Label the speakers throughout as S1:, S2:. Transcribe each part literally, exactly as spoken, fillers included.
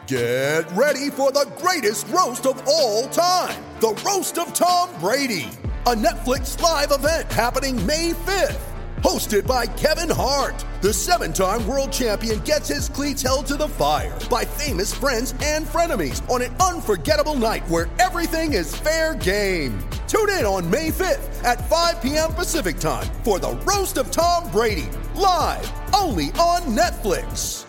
S1: Get ready for the greatest roast of all time, the Roast of Tom Brady, a Netflix live event happening May fifth. Hosted by Kevin Hart, the seven-time world champion gets his cleats held to the fire by famous friends and frenemies on an unforgettable night where everything is fair game. Tune in on May fifth at five p.m. Pacific time for the Roast of Tom Brady, live only on Netflix.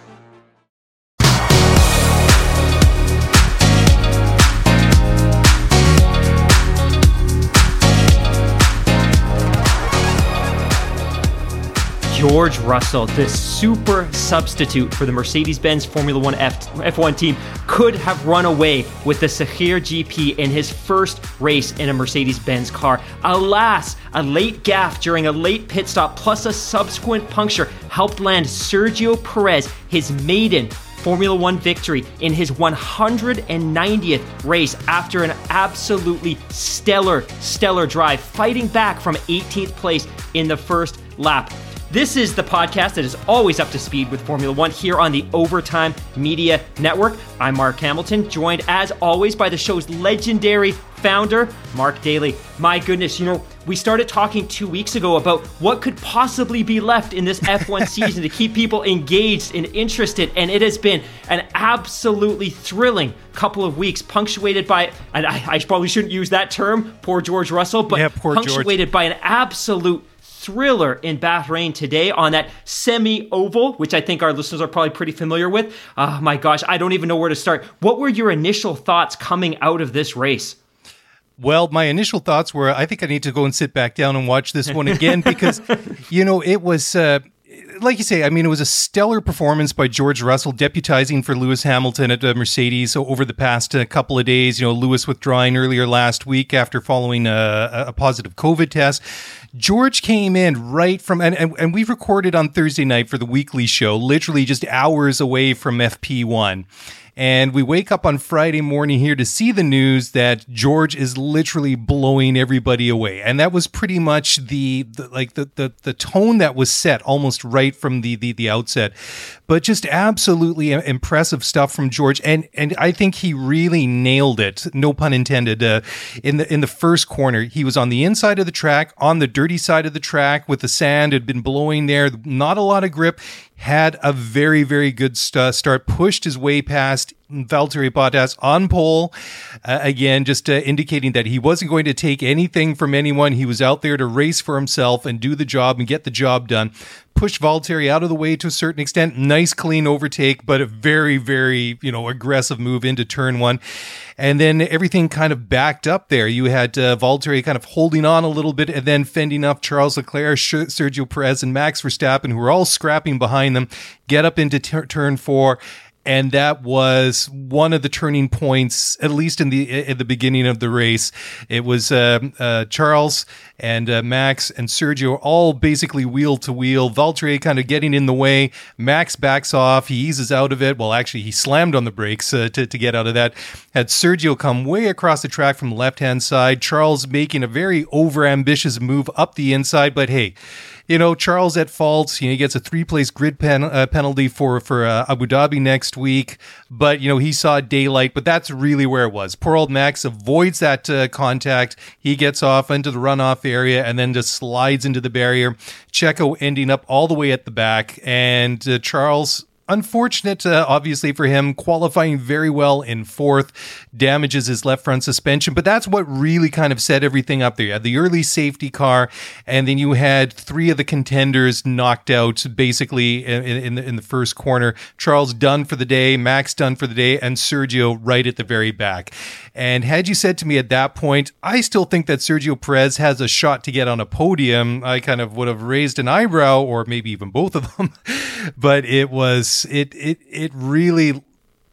S2: George Russell, the super substitute for the Mercedes-Benz Formula One F one team, could have run away with the Sakhir G P in his first race in a Mercedes-Benz car. Alas, a late gaffe during a late pit stop plus a subsequent puncture helped land Sergio Perez his maiden Formula One victory in his one hundred ninetieth race after an absolutely stellar, stellar drive, fighting back from eighteenth place in the first lap. This is the podcast that is always up to speed with Formula One here on the Overtime Media Network. I'm Mark Hamilton, joined as always by the show's legendary founder, Mark Daly. My goodness, you know, we started talking two weeks ago about what could possibly be left in this F one season to keep people engaged and interested, and it has been an absolutely thrilling couple of weeks, punctuated by, and I, I probably shouldn't use that term, poor George Russell, but
S3: yeah, poor
S2: punctuated
S3: George.
S2: by an absolute thriller in Bahrain today on that semi-oval, which I think our listeners are probably pretty familiar with. Oh my gosh, I don't even know where to start. What were your initial thoughts coming out of this race?
S3: Well, my initial thoughts were, I think I need to go and sit back down and watch this one again because, you know, it was... Uh, Like you say, I mean, it was a stellar performance by George Russell, deputizing for Lewis Hamilton at uh, Mercedes over the past uh, couple of days. You know, Lewis withdrawing earlier last week after following a, a positive COVID test. George came in right from, and, and, and we recorded on Thursday night for the weekly show, literally just hours away from F P one. And we wake up on Friday morning here to see the news that George is literally blowing everybody away. And that was pretty much the, the like the, the the tone that was set almost right from the the, the outset. But just absolutely impressive stuff from George. And and I think he really nailed it, no pun intended, uh, in the in the first corner. He was on the inside of the track, on the dirty side of the track with the sand. It had been blowing there, not a lot of grip. Had a very, very good st- start, pushed his way past Valtteri Bottas on pole. Uh, again, just uh, indicating that he wasn't going to take anything from anyone. He was out there to race for himself and do the job and get the job done. Pushed Valtteri out of the way to a certain extent. Nice, clean overtake, but a very, very, you know, aggressive move into turn one. And then everything kind of backed up there. You had uh, Valtteri kind of holding on a little bit and then fending off Charles Leclerc, Sergio Perez, and Max Verstappen, who were all scrapping behind them, get up into t- turn four. And that was one of the turning points, at least in the at the beginning of the race. It was uh, uh, Charles and uh, Max and Sergio all basically wheel to wheel. Valtteri kind of getting in the way. Max backs off. He eases out of it. Well, actually, he slammed on the brakes uh, to, to get out of that. Had Sergio come way across the track from the left-hand side. Charles making a very overambitious move up the inside. But hey, you know, Charles at fault. You know, he gets a three-place grid pen, uh, penalty for for uh, Abu Dhabi next week. But you know, he saw daylight. But that's really where it was. Poor old Max avoids that uh, contact. He gets off into the runoff area and then just slides into the barrier. Checo ending up all the way at the back, and uh, Charles, unfortunate, uh, obviously, for him, qualifying very well in fourth, damages his left front suspension. But that's what really kind of set everything up there. You had the early safety car, and then you had three of the contenders knocked out basically in, in, the, in the first corner. Charles done for the day, Max done for the day, and Sergio right at the very back. And had you said to me at that point, I still think that Sergio Perez has a shot to get on a podium, I kind of would have raised an eyebrow, or maybe even both of them. But it was, it, it, it really,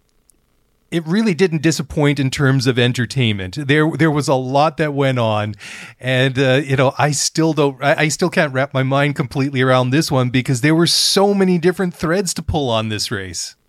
S3: it really didn't disappoint in terms of entertainment. There, there was a lot that went on, and uh, you know, I still don't, I, I still can't wrap my mind completely around this one because there were so many different threads to pull on this race.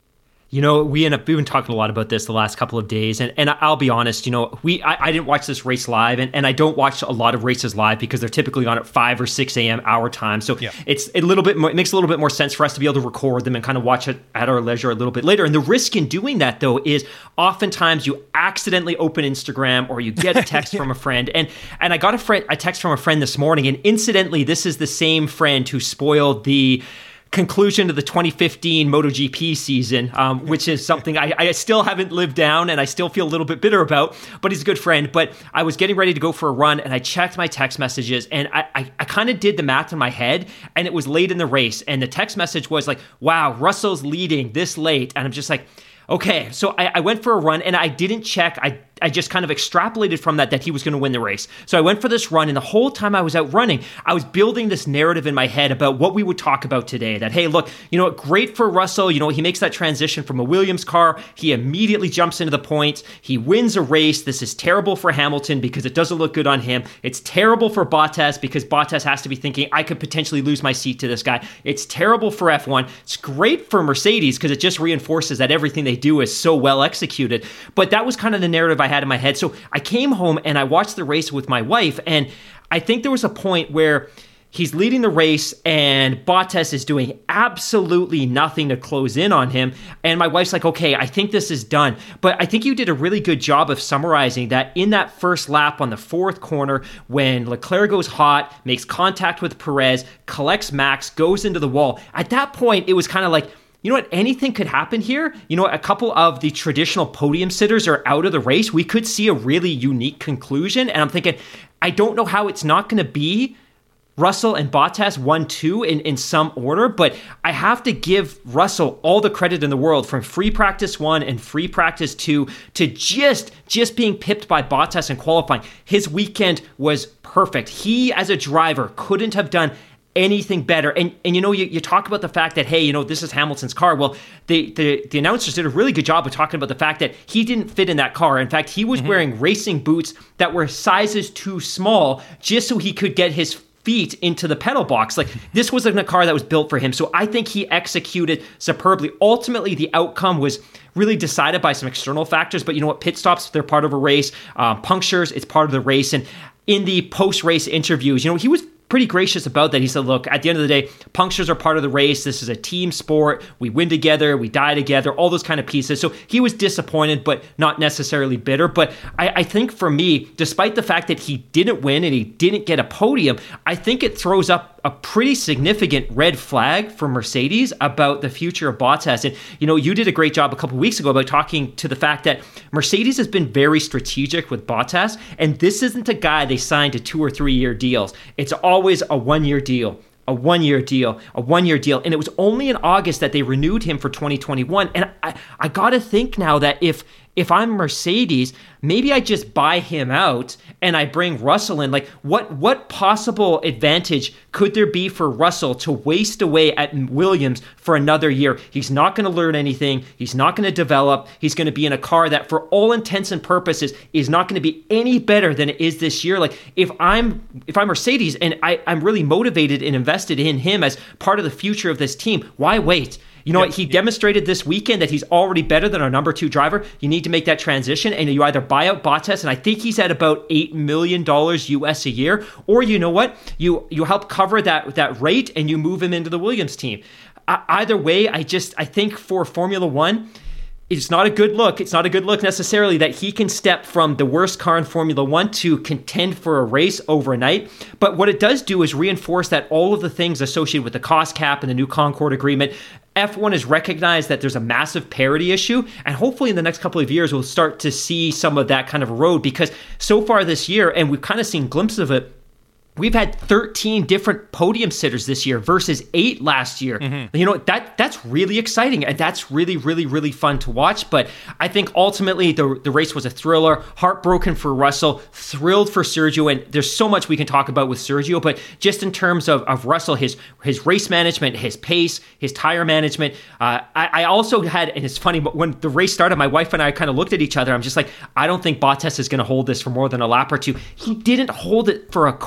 S2: You know, we end up, we've been talking a lot about this the last couple of days, and, and I'll be honest, you know, we I, I didn't watch this race live, and, and I don't watch a lot of races live because they're typically on at five or six a.m. our time. So yeah. it's a little bit more, it makes a little bit more sense for us to be able to record them and kind of watch it at our leisure a little bit later. And the risk in doing that, though, is oftentimes you accidentally open Instagram or you get a text yeah. from a friend. And and I got a friend a text from a friend this morning, and incidentally, this is the same friend who spoiled the conclusion to the twenty fifteen MotoGP season, um, which is something I, I still haven't lived down and I still feel a little bit bitter about, but he's a good friend. But I was getting ready to go for a run and I checked my text messages, and I, I, I kind of did the math in my head, and it was late in the race. And the text message was like, wow, Russell's leading this late. And I'm just like, okay. So I, I went for a run and I didn't check. I I just kind of extrapolated from that that he was going to win the race. So I went for this run, and the whole time I was out running, I was building this narrative in my head about what we would talk about today. That, hey, look, you know what, great for Russell. You know, he makes that transition from a Williams car. He immediately jumps into the points. He wins a race. This is terrible for Hamilton because it doesn't look good on him. It's terrible for Bottas because Bottas has to be thinking, I could potentially lose my seat to this guy. It's terrible for F one. It's great for Mercedes because it just reinforces that everything they do is so well executed. But that was kind of the narrative I had in my head. So I came home and I watched the race with my wife, and I think there was a point where he's leading the race and Bottas is doing absolutely nothing to close in on him. And my wife's like, okay, I think this is done. But I think you did a really good job of summarizing that in that first lap on the fourth corner, when Leclerc goes hot, makes contact with Perez, collects Max, goes into the wall. At that point, it was kind of like, you know what, anything could happen here. You know what, a couple of the traditional podium sitters are out of the race. We could see a really unique conclusion. And I'm thinking, I don't know how it's not going to be Russell and Bottas one two in, in some order, but I have to give Russell all the credit in the world from free practice one and free practice two to just, just being pipped by Bottas in qualifying. His weekend was perfect. He, as a driver, couldn't have done anything better. And and you know, you, you talk about the fact that, hey, you know, this is Hamilton's car. Well, the, the the announcers did a really good job of talking about the fact that he didn't fit in that car. In fact, he was mm-hmm. wearing racing boots that were sizes too small just so he could get his feet into the pedal box. Like, this wasn't a car that was built for him. So I think he executed superbly. Ultimately, the outcome was really decided by some external factors. But you know what? Pit stops, they're part of a race. Um, punctures, it's part of the race. And in the post-race interviews, you know, he was pretty gracious about that. He said, look, at the end of the day, punctures are part of the race. This is a team sport. We win together. We die together, all those kind of pieces. So he was disappointed, but not necessarily bitter. But I, I think for me, despite the fact that he didn't win and he didn't get a podium, I think it throws up a pretty significant red flag for Mercedes about the future of Bottas. And, you know, you did a great job a couple of weeks ago about talking to the fact that Mercedes has been very strategic with Bottas, and this isn't a guy they signed to two or three year deals. It's always a one-year deal. A one-year deal, a one-year deal. And it was only in August that they renewed him for twenty twenty-one. And I, I got to think now that if if I'm Mercedes, maybe I just buy him out and I bring Russell in. Like, what what possible advantage could there be for Russell to waste away at Williams for another year? He's not going to learn anything. He's not going to develop. He's going to be in a car that, for all intents and purposes, is not going to be any better than it is this year. Like, if I'm if I'm Mercedes and I, I'm really motivated and invested in him as part of the future of this team, why wait? You know what? He demonstrated this weekend that he's already better than our number two driver. You need to make that transition, and you either buy out Bottas, and I think he's at about eight million dollars U S a year, or you know what? You you help cover that that rate, and you move him into the Williams team. Uh, either way, I just I think for Formula One, it's not a good look. It's not a good look necessarily that he can step from the worst car in Formula One to contend for a race overnight. But what it does do is reinforce that all of the things associated with the cost cap and the new Concord agreement, F one has recognized that there's a massive parity issue, and hopefully in the next couple of years we'll start to see some of that kind of erode, because so far this year, and we've kind of seen glimpses of it, we've had thirteen different podium sitters this year versus eight last year. Mm-hmm. You know, that that's really exciting, and that's really, really, really fun to watch. But I think ultimately the, the race was a thriller. Heartbroken for Russell, thrilled for Sergio, and there's so much we can talk about with Sergio, but just in terms of, of Russell, his his race management, his pace, his tire management. Uh, I, I also had, and it's funny, but when the race started, my wife and I kind of looked at each other. I'm just like, I don't think Bottas is going to hold this for more than a lap or two. He didn't hold it for a corner.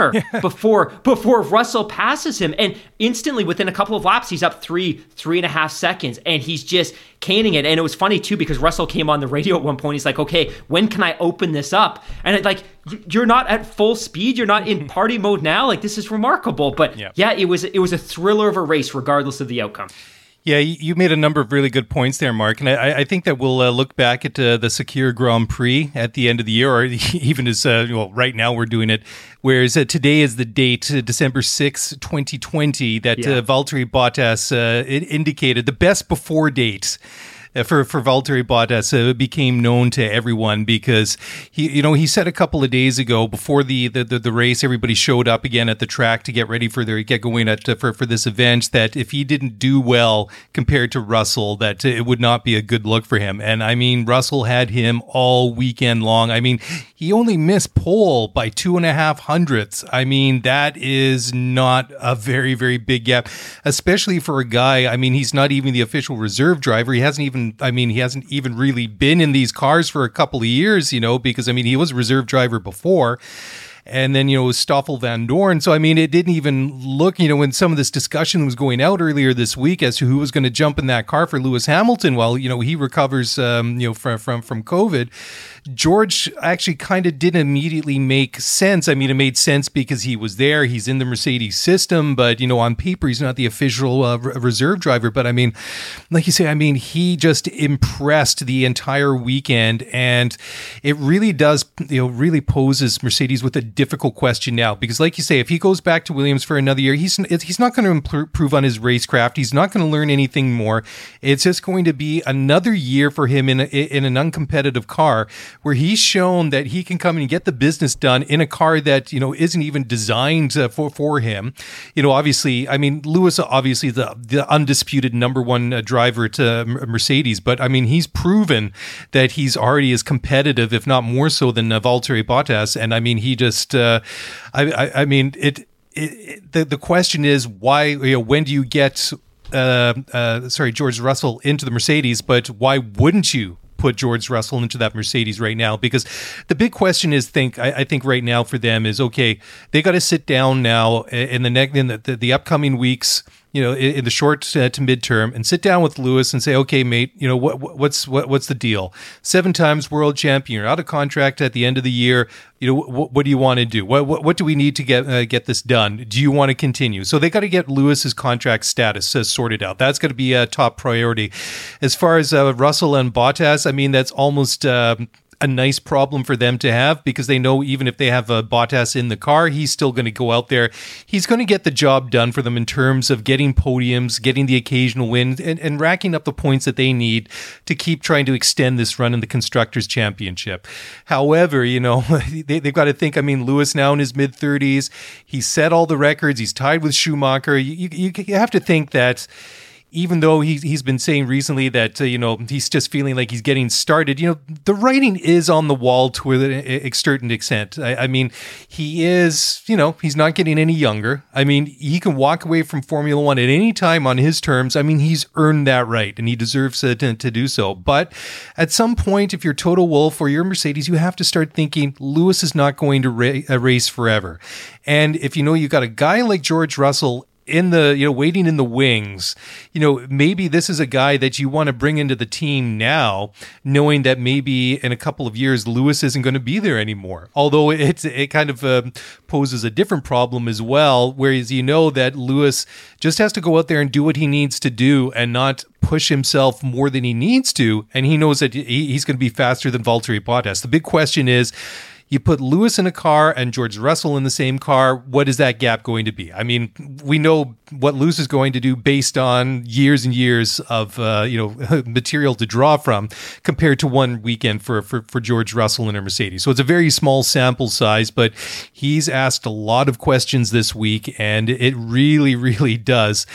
S2: car before before Russell passes him. And instantly, within a couple of laps, he's up three, three and a half seconds. And he's just caning it. And it was funny, too, because Russell came on the radio at one point. He's like, okay, when can I open this up? And it, like, you're not at full speed. You're not in party mode now. Like, this is remarkable. But yeah, yeah it was it was a thriller of a race, regardless of the outcome.
S3: Yeah, you made a number of really good points there, Mark. And I, I think that we'll uh, look back at uh, the Sakhir Grand Prix at the end of the year, or even as, uh, well, right now we're doing it, whereas uh, today is the date, uh, December sixth, twenty twenty, that yeah. uh, Valtteri Bottas uh, it indicated the best before date. For for Valtteri Bottas, uh, it became known to everyone because he, you know, he said a couple of days ago before the the, the, the race, everybody showed up again at the track to get ready for their get going at for for this event. That if he didn't do well compared to Russell, that it would not be a good look for him. And I mean, Russell had him all weekend long. I mean, he only missed pole by two and a half hundredths. I mean, that is not a very very big gap, especially for a guy. I mean, he's not even the official reserve driver. He hasn't even. I mean, he hasn't even really been in these cars for a couple of years, you know, because, I mean, he was a reserve driver before. And then, you know, it was Stoffel Van Dorn. So, I mean, it didn't even look, you know, when some of this discussion was going out earlier this week as to who was going to jump in that car for Lewis Hamilton while, you know, he recovers, um, you know, from, from, from COVID. George actually kind of didn't immediately make sense. I mean, it made sense because he was there. He's in the Mercedes system, but, you know, on paper, he's not the official uh, reserve driver. But I mean, like you say, I mean, he just impressed the entire weekend. And it really does, you know, really poses Mercedes with a difficult question now. Because like you say, if he goes back to Williams for another year, he's, he's not going to improve on his racecraft. He's not going to learn anything more. It's just going to be another year for him in, a, in an uncompetitive car, where he's shown that he can come and get the business done in a car that, you know, isn't even designed uh, for, for him. You know, obviously, I mean, Lewis, obviously the, the undisputed number one uh, driver to Mercedes, but I mean, he's proven that he's already as competitive, if not more so, than uh, Valtteri Bottas. And I mean, he just, uh, I, I, I mean, it, it, it the, the question is why, you know, when do you get, uh, uh, sorry, George Russell into the Mercedes, but why wouldn't you put George Russell into that Mercedes right now? Because the big question is, think I, I think right now for them is, okay, they got to sit down now in the next in the, the, the upcoming weeks, you know, in, in the short uh, to midterm, and sit down with Lewis and say, okay, mate, you know, what what's what what's the deal? Seven times world champion, you're out of contract at the end of the year. You know, what, what do you want to do? What, what what do we need to get uh, get this done? Do you want to continue? So they got to get Lewis's contract status uh, sorted out. That's going to be a top priority. As far as uh, Russell and Bottas, I mean, that's almost uh, a nice problem for them to have, because they know even if they have a Bottas in the car, he's still going to go out there. He's going to get the job done for them in terms of getting podiums, getting the occasional win, and, and racking up the points that they need to keep trying to extend this run in the Constructors' Championship. However, you know, they, they've got to think, I mean, Lewis now in his mid-thirties, he's set all the records, he's tied with Schumacher. You, you, you have to think that even though he's, he's been saying recently that, uh, you know, he's just feeling like he's getting started, you know, the writing is on the wall to a certain extent. I, I mean, he is, you know, he's not getting any younger. I mean, he can walk away from Formula One at any time on his terms. I mean, he's earned that right, and he deserves to, to, to do so. But at some point, if you're Toto Wolff or you're Mercedes, you have to start thinking Lewis is not going to ra- uh, race forever. And if you know you've got a guy like George Russell in the, you know, waiting in the wings, you know, maybe this is a guy that you want to bring into the team now, knowing that maybe in a couple of years, Lewis isn't going to be there anymore. Although it's, it kind of uh, poses a different problem as well, whereas you know that Lewis just has to go out there and do what he needs to do and not push himself more than he needs to. And he knows that he, he's going to be faster than Valtteri Bottas. The big question is, you put Lewis in a car and George Russell in the same car, what is that gap going to be? I mean, we know what Lewis is going to do based on years and years of uh, you know material to draw from, compared to one weekend for, for, for George Russell in a Mercedes. So it's a very small sample size, but he's asked a lot of questions this week, and it really, really does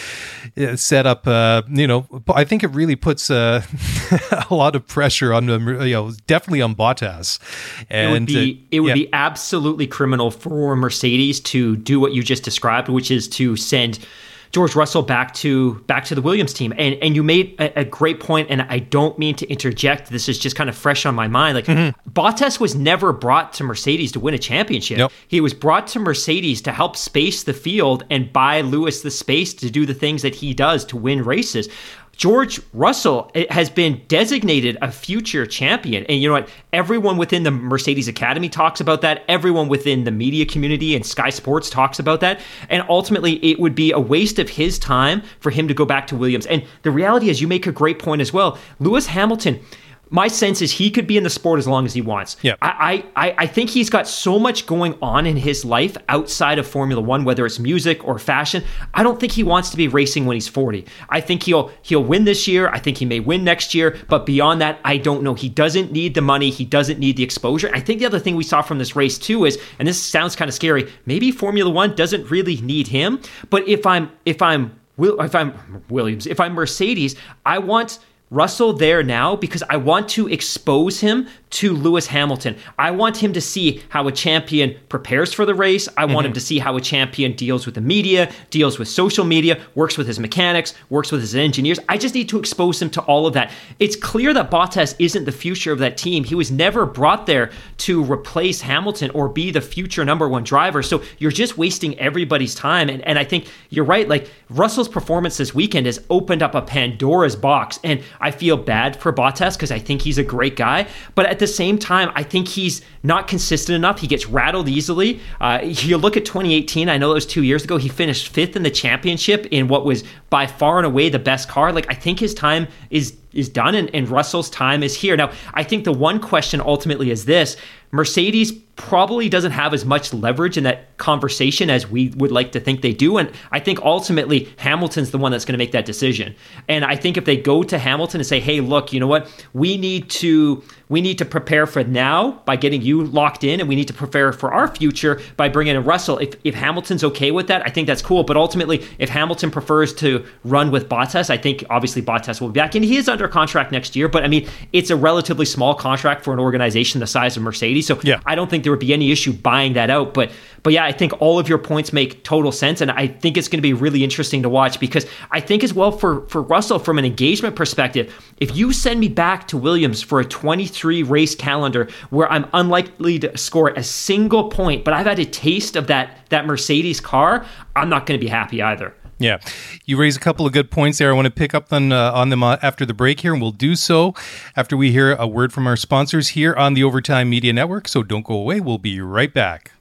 S3: set up, uh, you know, I think it really puts uh, a lot of pressure on, you know, definitely on Bottas. And
S2: it would be, It would yeah. be absolutely criminal for Mercedes to do what you just described, which is to send George Russell back to back to the Williams team. And and you made a, a great point, and I don't mean to interject. This is just kind of fresh on my mind. Like mm-hmm. Bottas was never brought to Mercedes to win a championship. Yep. He was brought to Mercedes to help space the field and buy Lewis the space to do the things that he does to win races. George Russell has been designated a future champion. And you know what? Everyone within the Mercedes Academy talks about that. Everyone within the media community and Sky Sports talks about that. And ultimately, it would be a waste of his time for him to go back to Williams. And the reality is, you make a great point as well. Lewis Hamilton, my sense is he could be in the sport as long as he wants.
S3: Yeah.
S2: I, I, I think he's got so much going on in his life outside of Formula One, whether it's music or fashion. I don't think he wants to be racing when he's forty. I think he'll he'll win this year. I think he may win next year. But beyond that, I don't know. He doesn't need the money. He doesn't need the exposure. I think the other thing we saw from this race too is, and this sounds kind of scary, maybe Formula One doesn't really need him. But if I'm if I'm if I'm Williams, if I'm Mercedes, I want Russell there now because I want to expose him to Lewis Hamilton. I want him to see how a champion prepares for the race. I want mm-hmm. him to see how a champion deals with the media, deals with social media, works with his mechanics, works with his engineers. I just need to expose him to all of that. It's clear that Bottas isn't the future of that team. He was never brought there to replace Hamilton or be the future number one driver. So you're just wasting everybody's time. And, and I think you're right. Like Russell's performance this weekend has opened up a Pandora's box. And I feel bad for Bottas because I think he's a great guy. But at the same time, I think he's not consistent enough. He gets rattled easily. Uh, you look at twenty eighteen, I know that was two years ago. He finished fifth in the championship in what was by far and away the best car. Like, I think his time is is done and, and Russell's time is here. Now, I think the one question ultimately is this. Mercedes probably doesn't have as much leverage in that conversation as we would like to think they do. And I think ultimately Hamilton's the one that's going to make that decision. And I think if they go to Hamilton and say, hey, look, you know what? We need to we need to prepare for now by getting you locked in, and we need to prepare for our future by bringing in Russell. If, if Hamilton's okay with that, I think that's cool. But ultimately, if Hamilton prefers to run with Bottas, I think obviously Bottas will be back. And he is under contract next year, but I mean, it's a relatively small contract for an organization the size of Mercedes. So yeah. I don't think there would be any issue buying that out. But but yeah, I think all of your points make total sense. And I think it's going to be really interesting to watch because I think as well for, for Russell, from an engagement perspective, if you send me back to Williams for a twenty-three race calendar where I'm unlikely to score a single point, but I've had a taste of that, that Mercedes car, I'm not going to be happy either.
S3: Yeah, you raise a couple of good points there. I want to pick up on, uh, on them uh, after the break here, and we'll do so after we hear a word from our sponsors here on the Overtime Media Network. So don't go away. We'll be right back.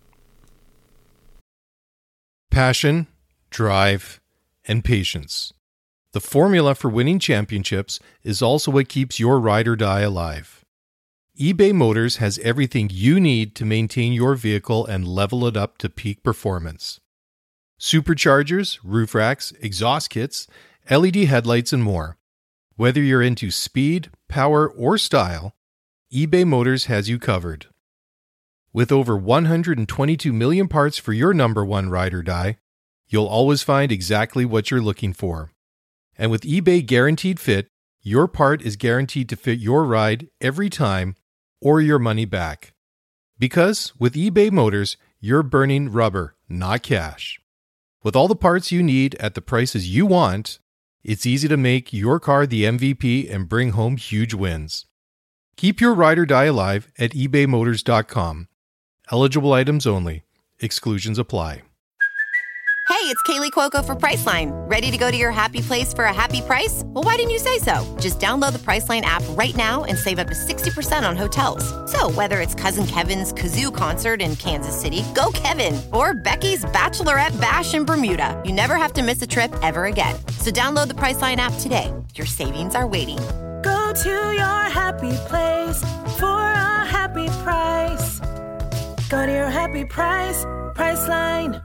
S3: Passion, drive, and patience. The formula for winning championships is also what keeps your ride or die alive. eBay Motors has everything you need to maintain your vehicle and level it up to peak performance. Superchargers, roof racks, exhaust kits, L E D headlights, and more. Whether you're into speed, power, or style, eBay Motors has you covered. With over one hundred twenty-two million parts for your number one ride or die, you'll always find exactly what you're looking for. And with eBay Guaranteed Fit, your part is guaranteed to fit your ride every time or your money back. Because with eBay Motors, you're burning rubber, not cash. With all the parts you need at the prices you want, it's easy to make your car the M V P and bring home huge wins. Keep your ride or die alive at ebay motors dot com. Eligible items only. Exclusions apply.
S4: Hey, it's Kaylee Cuoco for Priceline. Ready to go to your happy place for a happy price? Well, why didn't you say so? Just download the Priceline app right now and save up to sixty percent on hotels. So whether it's Cousin Kevin's Kazoo Concert in Kansas City, go Kevin, or Becky's Bachelorette Bash in Bermuda, you never have to miss a trip ever again. So download the Priceline app today. Your savings are waiting.
S5: Go to your happy place for a happy price. Go to your happy price, Priceline.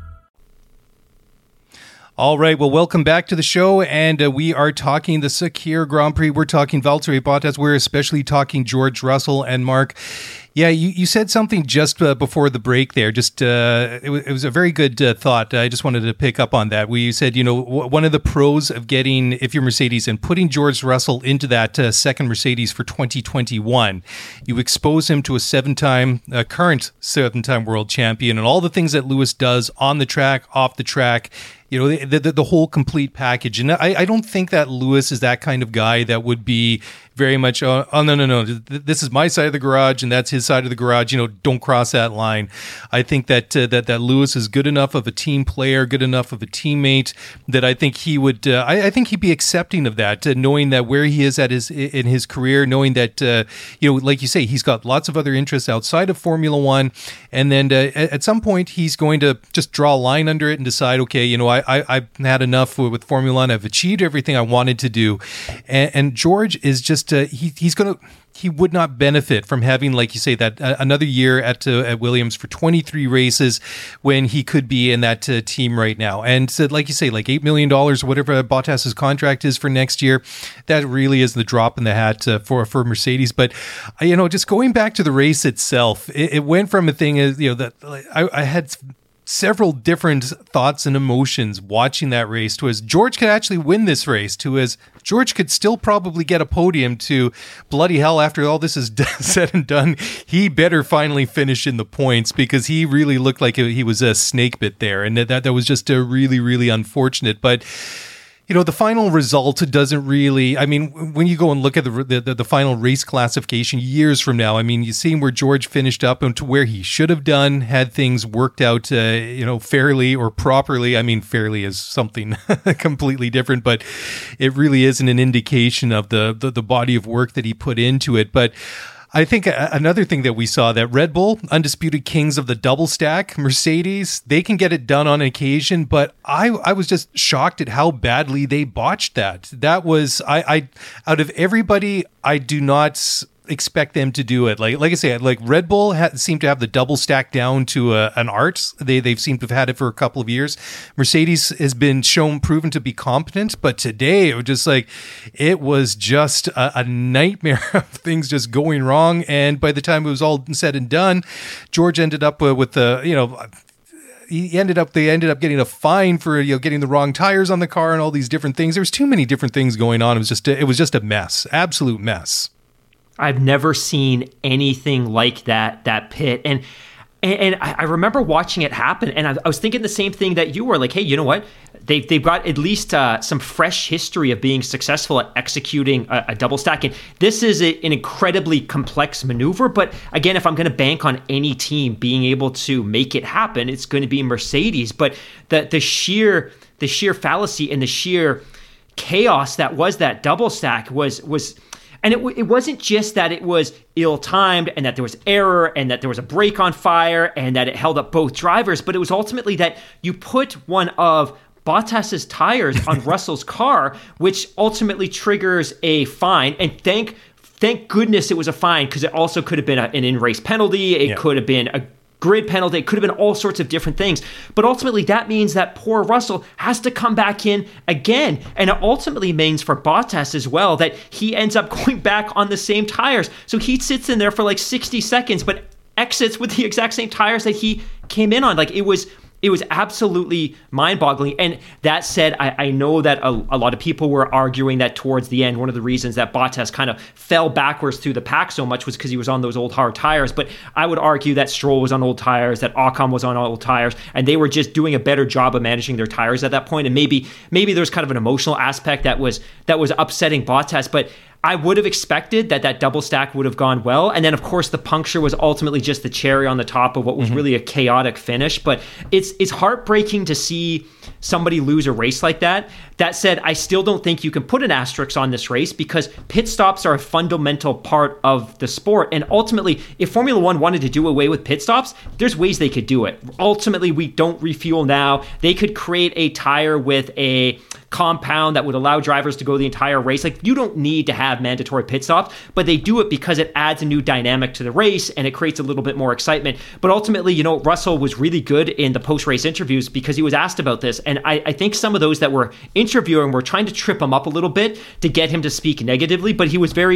S3: All right, well, welcome back to the show, and uh, we are talking the Sakhir Grand Prix. We're talking Valtteri Bottas. We're especially talking George Russell. And Mark, Yeah, you, you said something just uh, before the break there. Just uh, it, w- it was a very good uh, thought. I just wanted to pick up on that. Where you said, you know, w- one of the pros of getting, if you're Mercedes, and putting George Russell into that uh, second Mercedes for twenty twenty-one, you expose him to a seven-time, uh, current seven-time world champion, and all the things that Lewis does on the track, off the track. You know, the, the, the whole complete package. And I, I don't think that Lewis is that kind of guy that would be very much, oh, oh, no, no, no, this is my side of the garage and that's his side of the garage. You know, don't cross that line. I think that uh, that that Lewis is good enough of a team player, good enough of a teammate that I think he would, uh, I, I think he'd be accepting of that, uh, knowing that where he is at his in his career, knowing that, uh, you know, like you say, he's got lots of other interests outside of Formula One. And then uh, at some point, he's going to just draw a line under it and decide, okay, you know, I, I, I've had enough with Formula One. I've achieved everything I wanted to do. And, and George is just, uh, he he's going to, he would not benefit from having, like you say, that uh, another year at uh, at Williams for twenty-three races when he could be in that uh, team right now. And so, like you say, like eight million dollars or whatever Bottas's contract is for next year, that really is the drop in the hat uh, for, for Mercedes. But, uh, you know, just going back to the race itself, it, it went from a thing, uh, you know, that I, I had several different thoughts and emotions watching that race, to as George could actually win this race, to as George could still probably get a podium, to bloody hell, after all this is said and done, he better finally finish in the points, because he really looked like he was a snake bit there. And that, that was just a really, really unfortunate. But you know, the final result doesn't really, I mean, when you go and look at the, the the final race classification years from now, I mean, you see where George finished up and to where he should have done had things worked out, uh, you know, fairly or properly. I mean, fairly is something completely different, but it really isn't an indication of the, the, the body of work that he put into it. But I think another thing that we saw, that Red Bull, undisputed kings of the double stack, Mercedes, they can get it done on occasion, but I I was just shocked at how badly they botched that. That was, I, I out of everybody, I do not expect them to do it. Like like I say, like Red Bull ha- seemed to have the double stack down to a, an art. They they've seemed to have had it for a couple of years. Mercedes has been shown proven to be competent, but today it was just like it was just a, a nightmare of things just going wrong. And by the time it was all said and done, George ended up uh, with the you know. He ended up. They ended up getting a fine for you know getting the wrong tires on the car and all these different things. There was too many different things going on. It was just a, it was just a mess, absolute mess.
S2: I've never seen anything like that, that pit. And and, and I remember watching it happen, and I, I was thinking the same thing that you were, like, hey, you know what? They've, they've got at least uh, some fresh history of being successful at executing a, a double stack. And this is a, an incredibly complex maneuver. But again, if I'm going to bank on any team being able to make it happen, it's going to be Mercedes. But the the sheer the sheer fallacy and the sheer chaos that was that double stack was was... And it, it wasn't just that it was ill-timed and that there was error and that there was a brake on fire and that it held up both drivers, but it was ultimately that you put one of Bottas's tires on Russell's car, which ultimately triggers a fine. And thank thank goodness it was a fine, because it also could have been a, an in-race penalty. It yeah. could have been a grid penalty. It could have been all sorts of different things. But ultimately, that means that poor Russell has to come back in again. And it ultimately means for Bottas as well that he ends up going back on the same tires. So he sits in there for like sixty seconds, but exits with the exact same tires that he came in on. Like, it was... It was absolutely mind-boggling. And that said, I, I know that a, a lot of people were arguing that towards the end, one of the reasons that Bottas kind of fell backwards through the pack so much was because he was on those old hard tires. But I would argue that Stroll was on old tires, that Ocon was on old tires, and they were just doing a better job of managing their tires at that point. And maybe maybe there's kind of an emotional aspect that was that was upsetting Bottas. But I would have expected that that double stack would have gone well. And then, of course, the puncture was ultimately just the cherry on the top of what was mm-hmm. really a chaotic finish. But it's it's heartbreaking to see somebody lose a race like that. That said, I still don't think you can put an asterisk on this race, because pit stops are a fundamental part of the sport. And ultimately, if Formula One wanted to do away with pit stops, there's ways they could do it. Ultimately, we don't refuel now. They could create a tire with a compound that would allow drivers to go the entire race. Like, you don't need to have mandatory pit stops, but they do it because it adds a new dynamic to the race and it creates a little bit more excitement. But ultimately, you know, Russell was really good in the post-race interviews because he was asked about this. And I, I think some of those that were interviewing were trying to trip him up a little bit to get him to speak negatively, but he was very,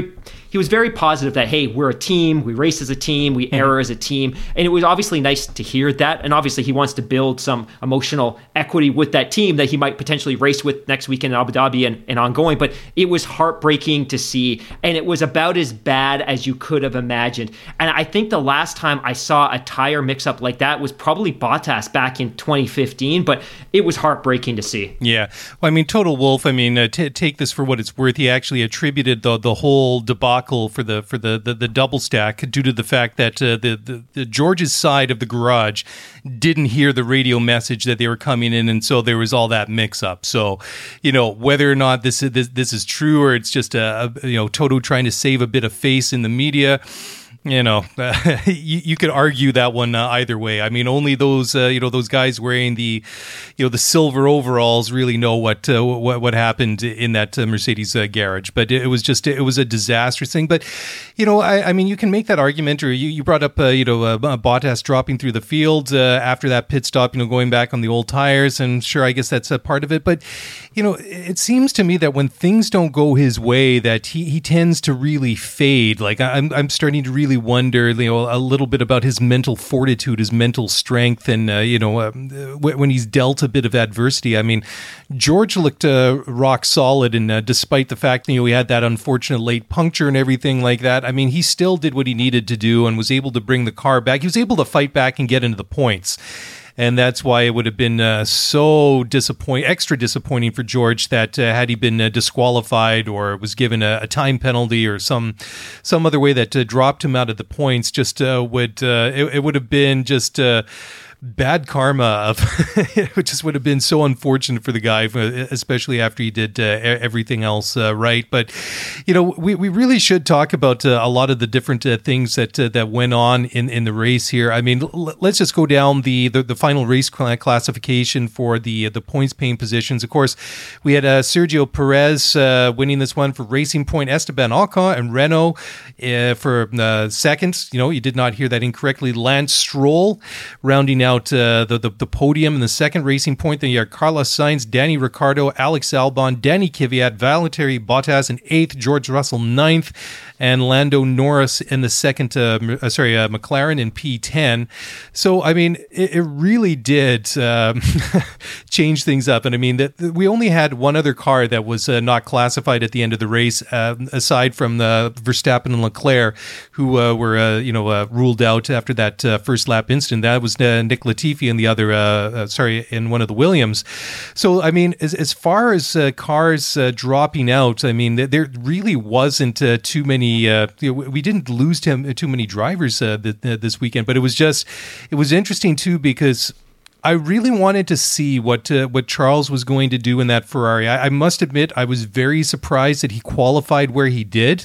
S2: he was very positive that, hey, we're a team, we race as a team, we mm-hmm. err as a team. And it was obviously nice to hear that. And obviously he wants to build some emotional equity with that team that he might potentially race with next weekend in Abu Dhabi and, and ongoing. But it was heartbreaking to see. And it was about as bad as you could have imagined. And I think the last time I saw a tire mix-up like that was probably Bottas back in twenty fifteen. But it was heartbreaking to see.
S3: Yeah. Well, I mean, Total Wolff, I mean, uh, t- take this for what it's worth. He actually attributed the the whole debacle for the for the, the, the double stack due to the fact that uh, the, the, the George's side of the garage didn't hear the radio message that they were coming in, and so there was all that mix-up. So, you know, whether or not this is, this, this is true or it's just a, a you know Toto trying to save a bit of face in the media, you know, uh, you, you could argue that one uh, either way. I mean, only those, uh, you know, those guys wearing the, you know, the silver overalls really know what uh, what what happened in that uh, Mercedes uh, garage. But it was just, it was a disastrous thing. But, you know, I, I mean, you can make that argument, or you, you brought up, uh, you know, uh, Bottas dropping through the field uh, after that pit stop, you know, going back on the old tires. And sure, I guess that's a part of it. But, you know, it seems to me that when things don't go his way, that he, he tends to really fade. Like I'm, I'm starting to really wonder, you know, a little bit about his mental fortitude, his mental strength, and uh, you know, uh, when he's dealt a bit of adversity. I mean, George looked uh, rock solid, and uh, despite the fact that, you know, he had that unfortunate late puncture and everything like that, I mean, he still did what he needed to do and was able to bring the car back. He was able to fight back and get into the points. And that's why it would have been uh, so disappoint, extra disappointing for George that uh, had he been uh, disqualified or was given a, a time penalty or some some other way that uh, dropped him out of the points, just uh, would uh, it, it would have been just. Uh, Bad karma of it just would have been so unfortunate for the guy, especially after he did uh, everything else uh, right. But you know, we, we really should talk about uh, a lot of the different uh, things that uh, that went on in, in the race here. I mean, l- let's just go down the, the, the final race cl- classification for the the points paying positions. Of course, we had uh, Sergio Perez uh, winning this one for Racing Point, Esteban Ocon and Renault uh, for uh, second. You know, you did not hear that incorrectly. Lance Stroll rounding out out uh, the, the the podium in the second. Racing Point. Then you had Carlos Sainz, Danny Ricciardo, Alex Albon, Danny Kvyat, Valtteri Bottas in eighth, George Russell ninth, and Lando Norris in the second. Uh, uh, sorry, uh, McLaren in P ten. So I mean, it, it really did um, change things up. And I mean that we only had one other car that was uh, not classified at the end of the race, uh, aside from the Verstappen and Leclerc, who uh, were uh, you know uh, ruled out after that uh, first lap incident. That was uh, Nick Latifi and the other, uh, uh, sorry, in one of the Williams. So, I mean, as, as far as uh, cars uh, dropping out, I mean, there really wasn't uh, too many, uh, you know, we didn't lose too, too many drivers uh, th- th- this weekend, but it was just, it was interesting too, because I really wanted to see what uh, what Charles was going to do in that Ferrari. I, I must admit, I was very surprised that he qualified where he did.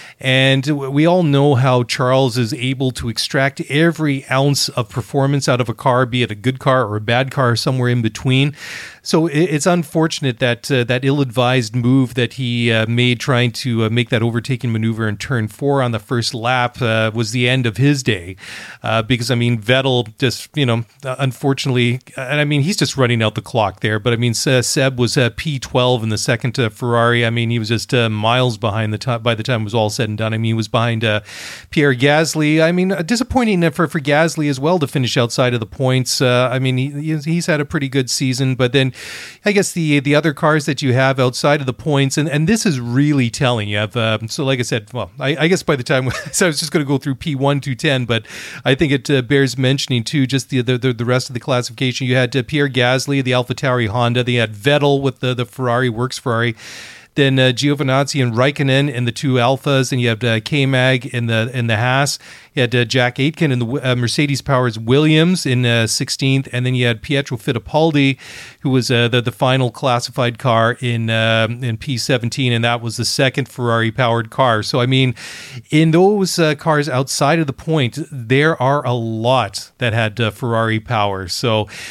S3: And we all know how Charles is able to extract every ounce of performance out of a car, be it a good car or a bad car, somewhere in between. So it's unfortunate that uh, that ill-advised move that he uh, made trying to uh, make that overtaking maneuver in turn four on the first lap uh, was the end of his day. Uh, because, I mean, Vettel just, you know, unfortunately, and I mean, he's just running out the clock there. But, I mean, Seb was uh, P twelve in the second uh, Ferrari. I mean, he was just uh, miles behind the time by the time it was all said and done. I mean, he was behind uh, Pierre Gasly. I mean, disappointing for, for Gasly as well to finish outside of the points. Uh, I mean, he, he's had a pretty good season, but then I guess the the other cars that you have outside of the points, and, and this is really telling. You have, uh, so like I said, well, I, I guess by the time, so I was just going to go through P one to ten, but I think it uh, bears mentioning too, just the, the the rest of the classification. You had uh, Pierre Gasly, the AlphaTauri Honda, they had Vettel with the, the Ferrari, Works Ferrari, then uh, Giovinazzi and Raikkonen in the two Alphas, and you have uh, K-Mag in the in the Haas. You had uh, Jack Aitken in the uh, Mercedes Powers Williams in uh, sixteenth, and then you had Pietro Fittipaldi, who was uh, the the final classified car in uh, in P seventeen, and that was the second Ferrari powered car. So I mean, in those uh, cars outside of the point, there are a lot that had uh, Ferrari power. So.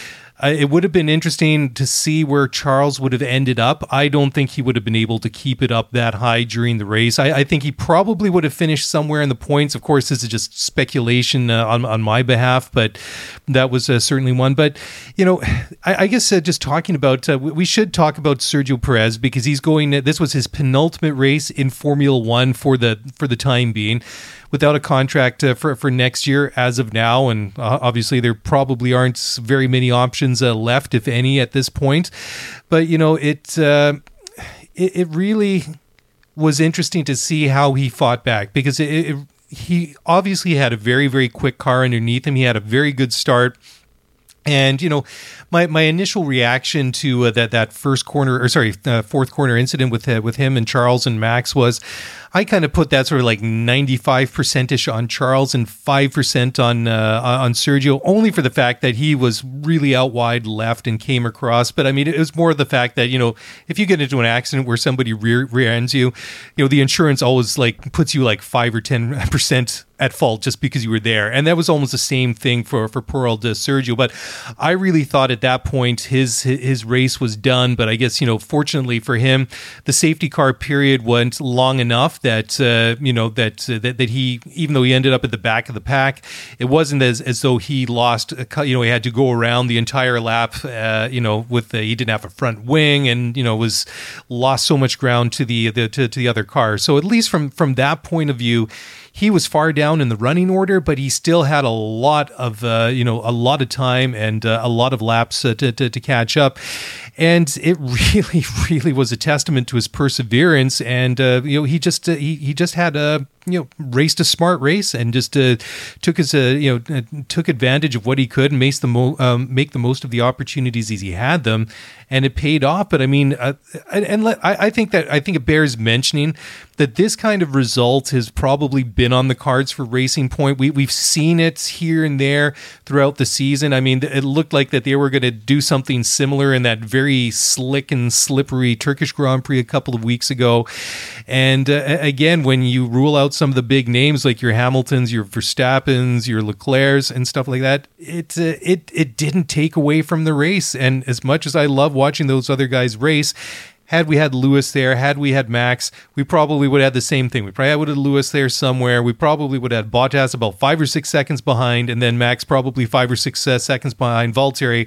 S3: Uh, it would have been interesting to see where Charles would have ended up. I don't think he would have been able to keep it up that high during the race. I, I think he probably would have finished somewhere in the points. Of course, this is just speculation uh, on, on my behalf, but that was uh, certainly one. But, you know, I, I guess uh, just talking about, uh, we should talk about Sergio Perez, because he's going, this was his penultimate race in Formula One for the for the time being, without a contract uh, for, for next year as of now. And uh, obviously there probably aren't very many options uh, left, if any, at this point. But, you know, it, uh, it, it really was interesting to see how he fought back, because it, it, he obviously had a very, very quick car underneath him. He had a very good start. And, you know, my, my initial reaction to uh, that, that first corner, or sorry, uh, fourth corner incident with uh, with him and Charles and Max was, I kind of put that sort of like ninety-five percent-ish on Charles and five percent on uh, on Sergio, only for the fact that he was really out wide left and came across. But I mean, it was more the fact that, you know, if you get into an accident where somebody rear, rear ends you, you know, the insurance always like puts you like five or ten percent at fault just because you were there. And that was almost the same thing for, for poor old uh, Sergio. But I really thought at that point his his race was done. But I guess, you know, fortunately for him, the safety car period went long enough that, uh, you know, that, uh, that that he, even though he ended up at the back of the pack, it wasn't as, as though he lost, a, you know, he had to go around the entire lap, uh, you know, with the, he didn't have a front wing and, you know, was lost so much ground to the, the to, to the other car. So at least from, from that point of view, he was far down in the running order, but he still had a lot of, uh, you know, a lot of time and uh, a lot of laps uh, to, to to catch up. And it really, really was a testament to his perseverance. And uh, you know, he just uh, he he just had a you know raced a smart race and just uh, took his uh, you know uh, took advantage of what he could and make the mo- um, make the most of the opportunities as he had them, and it paid off. But I mean, uh, and, and let, I, I think that I think it bears mentioning that this kind of result has probably been on the cards for Racing Point. We we've seen it here and there throughout the season. I mean, it looked like that they were going to do something similar in that very slick and slippery Turkish Grand Prix a couple of weeks ago. And uh, again, when you rule out some of the big names like your Hamiltons, your Verstappens, your Leclercs, and stuff like that, it uh, it it didn't take away from the race. And as much as I love watching those other guys race, had we had Lewis there, had we had Max, we probably would have had the same thing. We probably would have Lewis there somewhere. We probably would have had Bottas about five or six seconds behind, and then Max probably five or six uh, seconds behind Valtteri.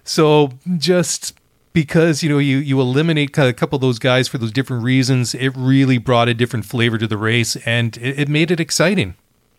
S3: So just because, you know, you, you eliminate a couple of those guys for those different reasons, it really brought a different flavor to the race, and it, it made it exciting.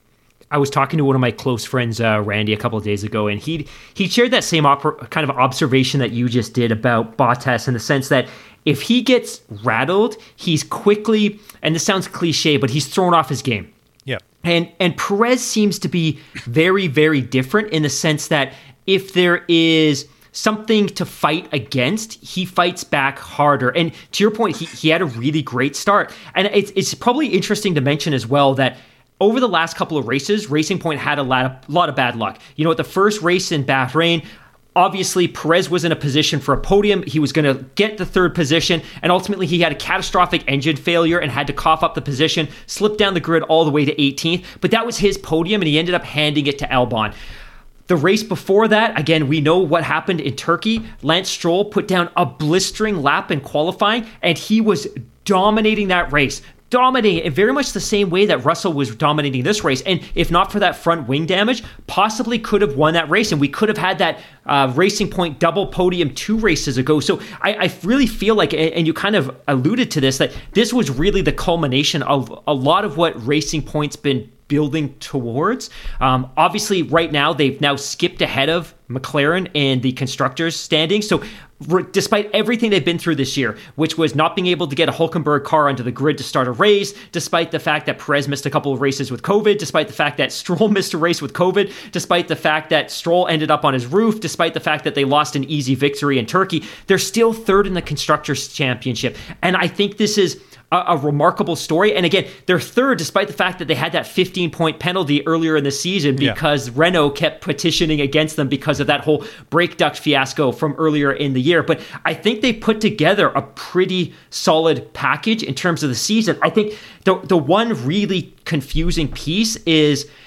S2: I was talking to one of my close friends, uh, Randy, a couple of days ago, and he he shared that same op- kind of observation that you just did about Bottas, in the sense that if he gets rattled, he's quickly, and this sounds cliche, but he's thrown off his game.
S3: Yeah.
S2: And and Perez seems to be very, very different in the sense that if there is something to fight against, he fights back harder. And to your point, he, he had a really great start. And it's it's probably interesting to mention as well that over the last couple of races, Racing Point had a lot of, lot of bad luck. You know, at the first race in Bahrain, obviously Perez was in a position for a podium. He was going to get the third position, and ultimately he had a catastrophic engine failure and had to cough up the position, slip down the grid all the way to eighteenth. But that was his podium, and he ended up handing it to Albon. The race before that, again, we know what happened in Turkey. Lance Stroll put down a blistering lap in qualifying, and he was dominating that race. Dominating in very much the same way that Russell was dominating this race. And if not for that front wing damage, possibly could have won that race. And we could have had that uh, Racing Point double podium two races ago. So I, I really feel like, and you kind of alluded to this, that this was really the culmination of a lot of what Racing Point's been building towards. Um, obviously, right now, they've now skipped ahead of McLaren in the constructors standing. So re- despite everything they've been through this year, which was not being able to get a Hülkenberg car onto the grid to start a race, despite the fact that Perez missed a couple of races with COVID, despite the fact that Stroll missed a race with COVID, despite the fact that Stroll ended up on his roof, despite the fact that they lost an easy victory in Turkey, they're still third in the Constructors' Championship. And I think this is a, a remarkable story. And again, they're third despite the fact that they had that fifteen-point penalty earlier in the season because yeah. Renault kept petitioning against them because of that whole brake duct fiasco from earlier in the year. But I think they put together a pretty solid package in terms of the season. I think the the one really confusing piece is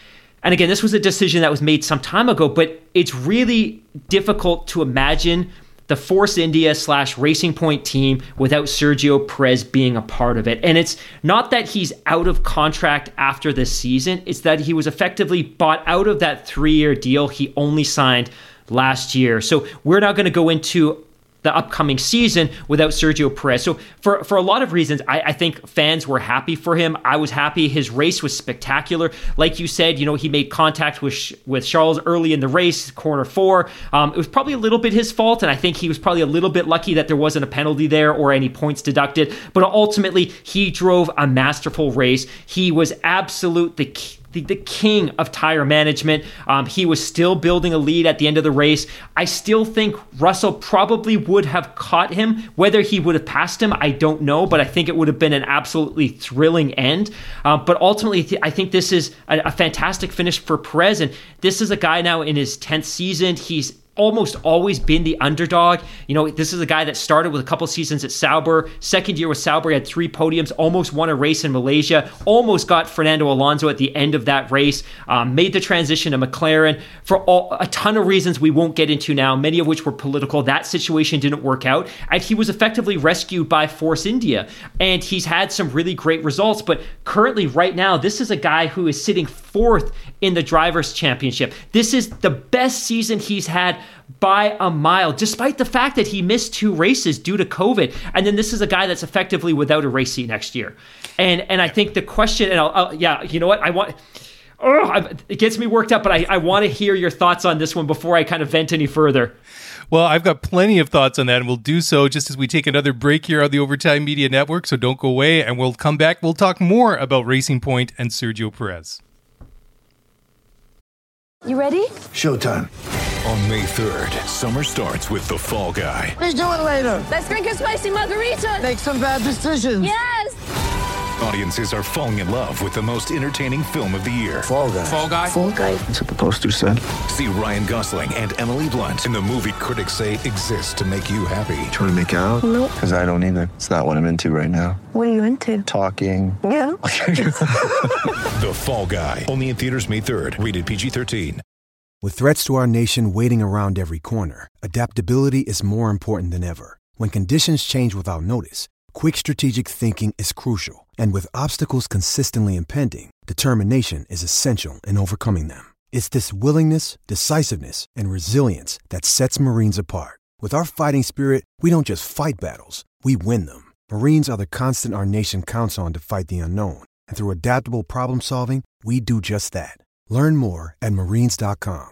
S2: and again, this was a decision that was made some time ago, but it's really difficult to imagine the Force India slash Racing Point team without Sergio Perez being a part of it. And it's not that he's out of contract after this season, it's that he was effectively bought out of that three-year deal he only signed last year. So we're not going to go into the upcoming season without Sergio Perez. So for, for a lot of reasons, I, I think fans were happy for him. I was happy. His race was spectacular. Like you said, you know, he made contact with with Charles early in the race, corner four. Um, it was probably a little bit his fault, and I think he was probably a little bit lucky that there wasn't a penalty there or any points deducted. But ultimately, he drove a masterful race. He was absolute the key. The, the king of tire management. Um, he was still building a lead at the end of the race. I still think Russell probably would have caught him. Whether he would have passed him, I don't know, but I think it would have been an absolutely thrilling end. Um, but ultimately, th- I think this is a, a fantastic finish for Perez, and this is a guy now in his tenth season. He's almost always been the underdog. You know, this is a guy that started with a couple seasons at Sauber. Second year with Sauber, he had three podiums, almost won a race in Malaysia, almost got Fernando Alonso at the end of that race, um, made the transition to McLaren for all, a ton of reasons we won't get into now, many of which were political. That situation didn't work out, and he was effectively rescued by Force India, and he's had some really great results. But currently, right now, this is a guy who is sitting fourth in the Drivers' Championship. This is the best season he's had by a mile, despite the fact that he missed two races due to COVID. And then this is a guy that's effectively without a race seat next year. And and I think the question, and I'll, I'll yeah, you know what, I want, oh, I, it gets me worked up, but I, I want to hear your thoughts on this one before I kind of vent any further.
S3: Well, I've got plenty of thoughts on that, and we'll do so just as we take another break here on the Overtime Media Network. So don't go away, and we'll come back. We'll talk more about Racing Point and Sergio Perez.
S6: You ready?
S7: Showtime. On May third, summer starts with The Fall Guy.
S6: Let's do it later. Let's drink a spicy margarita.
S7: Make some bad decisions.
S6: Yes.
S7: Audiences are falling in love with the most entertaining film of the year.
S8: Fall Guy.
S7: Fall Guy.
S6: Fall Guy.
S8: That's what the poster said.
S7: See Ryan Gosling and Emily Blunt in the movie critics say exists to make you happy.
S8: Trying to make it out?
S6: Nope.
S8: Because I don't either. It's not what I'm into right now.
S6: What are you into?
S8: Talking.
S6: Yeah.
S7: The Fall Guy. Only in theaters May third. Rated P G thirteen.
S9: With threats to our nation waiting around every corner, adaptability is more important than ever. When conditions change without notice, quick strategic thinking is crucial. And with obstacles consistently impending, determination is essential in overcoming them. It's this willingness, decisiveness, and resilience that sets Marines apart. With our fighting spirit, we don't just fight battles, we win them. Marines are the constant our nation counts on to fight the unknown. And through adaptable problem solving, we do just that. Learn more at marines dot com.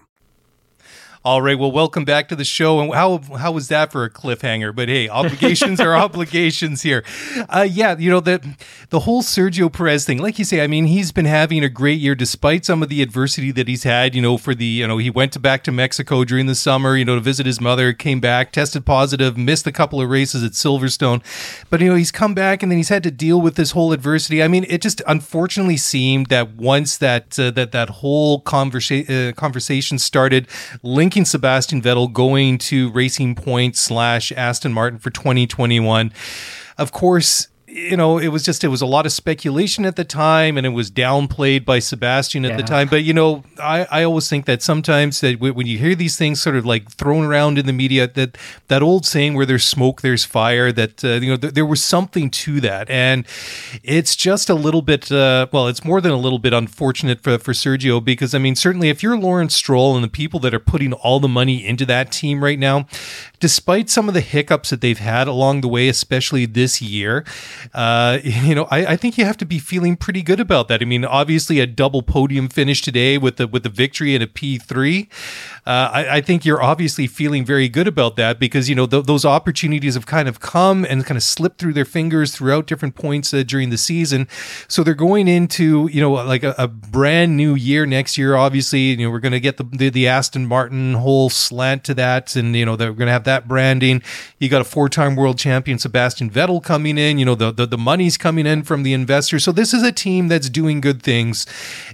S3: All right, well, welcome back to the show. And how how was that for a cliffhanger? But hey, obligations are obligations here. Uh, yeah, you know, the the whole Sergio Perez thing, like you say, I mean, he's been having a great year despite some of the adversity that he's had, you know, for the, you know, he went to back to Mexico during the summer, you know, to visit his mother, came back, tested positive, missed a couple of races at Silverstone. But, you know, he's come back and then he's had to deal with this whole adversity. I mean, it just unfortunately seemed that once that uh, that, that whole conversa- uh, conversation started, linking Sebastian Vettel going to Racing Point slash Aston Martin for twenty twenty-one. Of course, you know, it was just, it was a lot of speculation at the time and it was downplayed by Sebastian at yeah. the time. But, you know, I, I always think that sometimes that when you hear these things sort of like thrown around in the media, that that old saying where there's smoke, there's fire, that, uh, you know, th- there was something to that. And it's just a little bit, uh, well, it's more than a little bit unfortunate for, for Sergio, because, I mean, certainly if you're Lawrence Stroll and the people that are putting all the money into that team right now, despite some of the hiccups that they've had along the way, especially this year, Uh, you know, I, I think you have to be feeling pretty good about that. I mean, obviously a double podium finish today with the with the victory and a P three. Uh, I, I think you're obviously feeling very good about that because, you know, th- those opportunities have kind of come and kind of slipped through their fingers throughout different points uh, during the season. So they're going into, you know, like a, a brand new year next year. Obviously, you know, we're going to get the, the the Aston Martin whole slant to that, and you know, they're going to have that branding. You got a four-time world champion Sebastian Vettel coming in. You know, the the, the the money's coming in from the investors. So this is a team that's doing good things.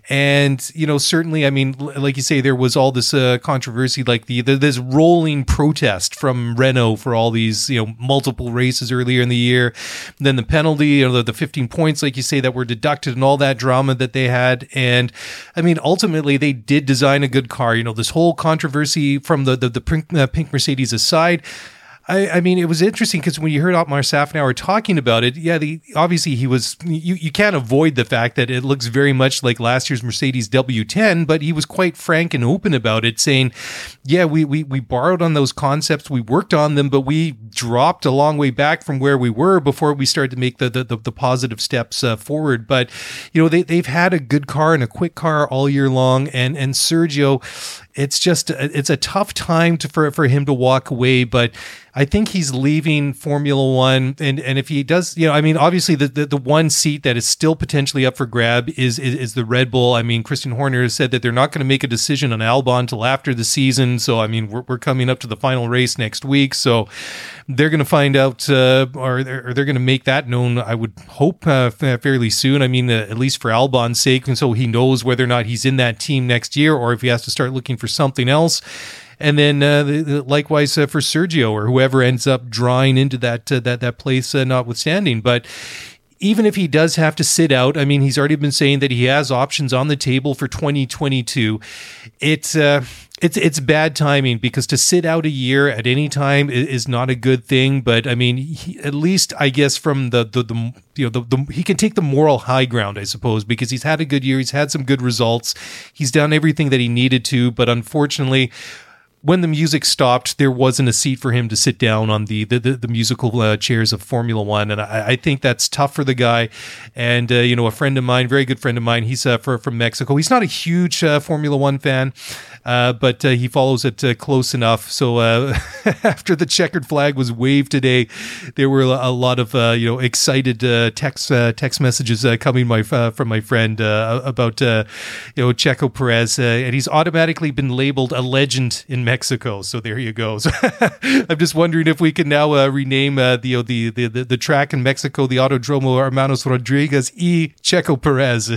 S3: And, you know, certainly, I mean, like you say, there was all this uh, controversy, like the, the this rolling protest from Renault for all these, you know, multiple races earlier in the year. Then the penalty, you know, the, the fifteen points, like you say, that were deducted and all that drama that they had. And I mean, ultimately, they did design a good car. You know, this whole controversy from the, the, the pink, uh, pink Mercedes aside, I, I mean, it was interesting because when you heard Otmar Szafnauer talking about it, yeah, the, obviously he was, you, you can't avoid the fact that it looks very much like last year's Mercedes W ten, but he was quite frank and open about it, saying, yeah, we, we, we borrowed on those concepts, we worked on them, but we dropped a long way back from where we were before we started to make the, the, the, the positive steps uh, forward. But, you know, they, they've had a good car and a quick car all year long. And, and Sergio, it's just, it's a tough time to, for, for him to walk away, but I think he's leaving Formula One. And, and if he does, you know, I mean, obviously the, the, the one seat that is still potentially up for grab is, is, is the Red Bull. I mean, Christian Horner has said that they're not going to make a decision on Albon until after the season. So, I mean, we're, we're coming up to the final race next week. So they're going to find out, uh, or they're, or they're going to make that known, I would hope, uh, fairly soon. I mean, uh, at least for Albon's sake. And so he knows whether or not he's in that team next year, or if he has to start looking for something else. And then uh, the, the, likewise uh, for Sergio, or whoever ends up drawing into that uh, that that place, uh, notwithstanding. But even if he does have to sit out, I mean, he's already been saying that he has options on the table for twenty twenty-two. It's uh, it's it's bad timing, because to sit out a year at any time is, is not a good thing. But I mean, he, at least I guess from the the, the you know the, the he can take the moral high ground, I suppose, because he's had a good year, he's had some good results, he's done everything that he needed to. But unfortunately, when the music stopped, there wasn't a seat for him to sit down on the the, the, the musical uh, chairs of Formula One, and I, I think that's tough for the guy. And uh, you know, a friend of mine, very good friend of mine, he's uh, for, from Mexico. He's not a huge uh, Formula One fan, uh, but uh, he follows it uh, close enough. So uh, after the checkered flag was waved today, there were a lot of uh, you know excited uh, text uh, text messages uh, coming my uh, from my friend uh, about uh, you know Checo Perez, uh, and he's automatically been labeled a legend in Mexico. So there you go. So I'm just wondering if we can now uh, rename uh, the, the the the the track in Mexico, the Autodromo Hermanos Rodriguez y Checo Perez.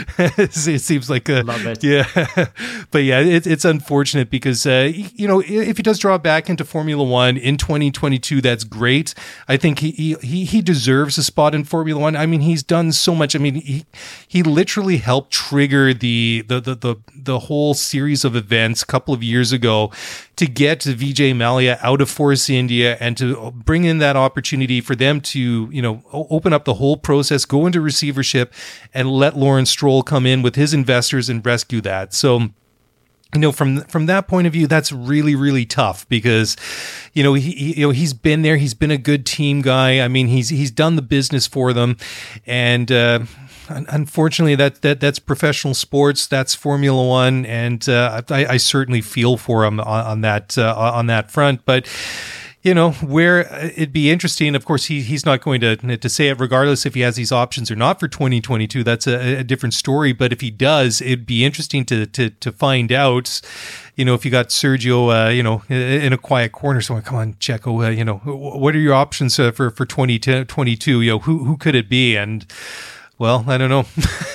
S3: It seems like a,
S2: love it.
S3: Yeah, but yeah, it, it's unfortunate because uh, you know, if he does draw back into Formula One in twenty twenty-two, that's great. I think he he he deserves a spot in Formula One. I mean, he's done so much. I mean, he he literally helped trigger the the the the, the whole series of events a couple of years ago to get Vijay Mallya out of Force India and to bring in that opportunity for them to, you know, open up the whole process, go into receivership, and let Lawrence Stroll come in with his investors and rescue that. So, you know, from from that point of view, that's really, really tough because, you know, he, he you know he's been there, he's been a good team guy. I mean, he's he's done the business for them, and uh, unfortunately, that that that's professional sports. That's Formula One, and uh, I, I certainly feel for him on, on that uh, on that front. But you know, where it'd be interesting, of course, he he's not going to to say it regardless if he has these options or not for twenty twenty-two. That's a, a different story. But if he does, it'd be interesting to to to find out. You know, if you got Sergio, uh, you know, in a quiet corner, so come on, Checo, uh, you know, what are your options uh, for for twenty twenty-two? You know, who who could it be? And well, I don't know.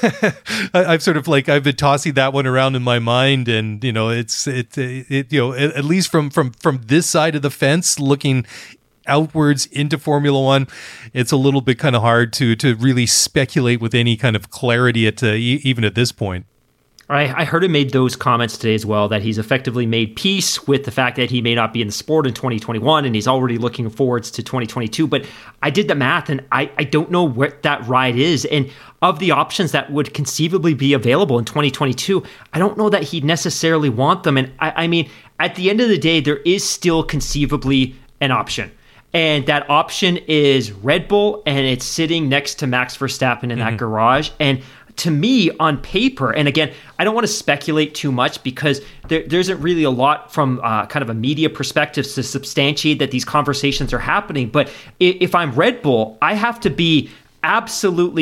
S3: I've sort of like I've been tossing that one around in my mind, and you know, it's it, it you know at, at least from from from this side of the fence, looking outwards into Formula One, it's a little bit kind of hard to to really speculate with any kind of clarity at uh, e- even at this point.
S2: I, I heard him made those comments today as well, that he's effectively made peace with the fact that he may not be in the sport in twenty twenty-one, and he's already looking forwards to twenty twenty-two. But I did the math, and I, I don't know what that ride is. And of the options that would conceivably be available in twenty twenty-two, I don't know that he'd necessarily want them. And I, I mean, at the end of the day, there is still conceivably an option. And that option is Red Bull, and it's sitting next to Max Verstappen in mm-hmm. that garage. And to me, on paper, and again, I don't want to speculate too much because there, there isn't really a lot from uh, kind of a media perspective to substantiate that these conversations are happening. But if I'm Red Bull, I have to be absolutely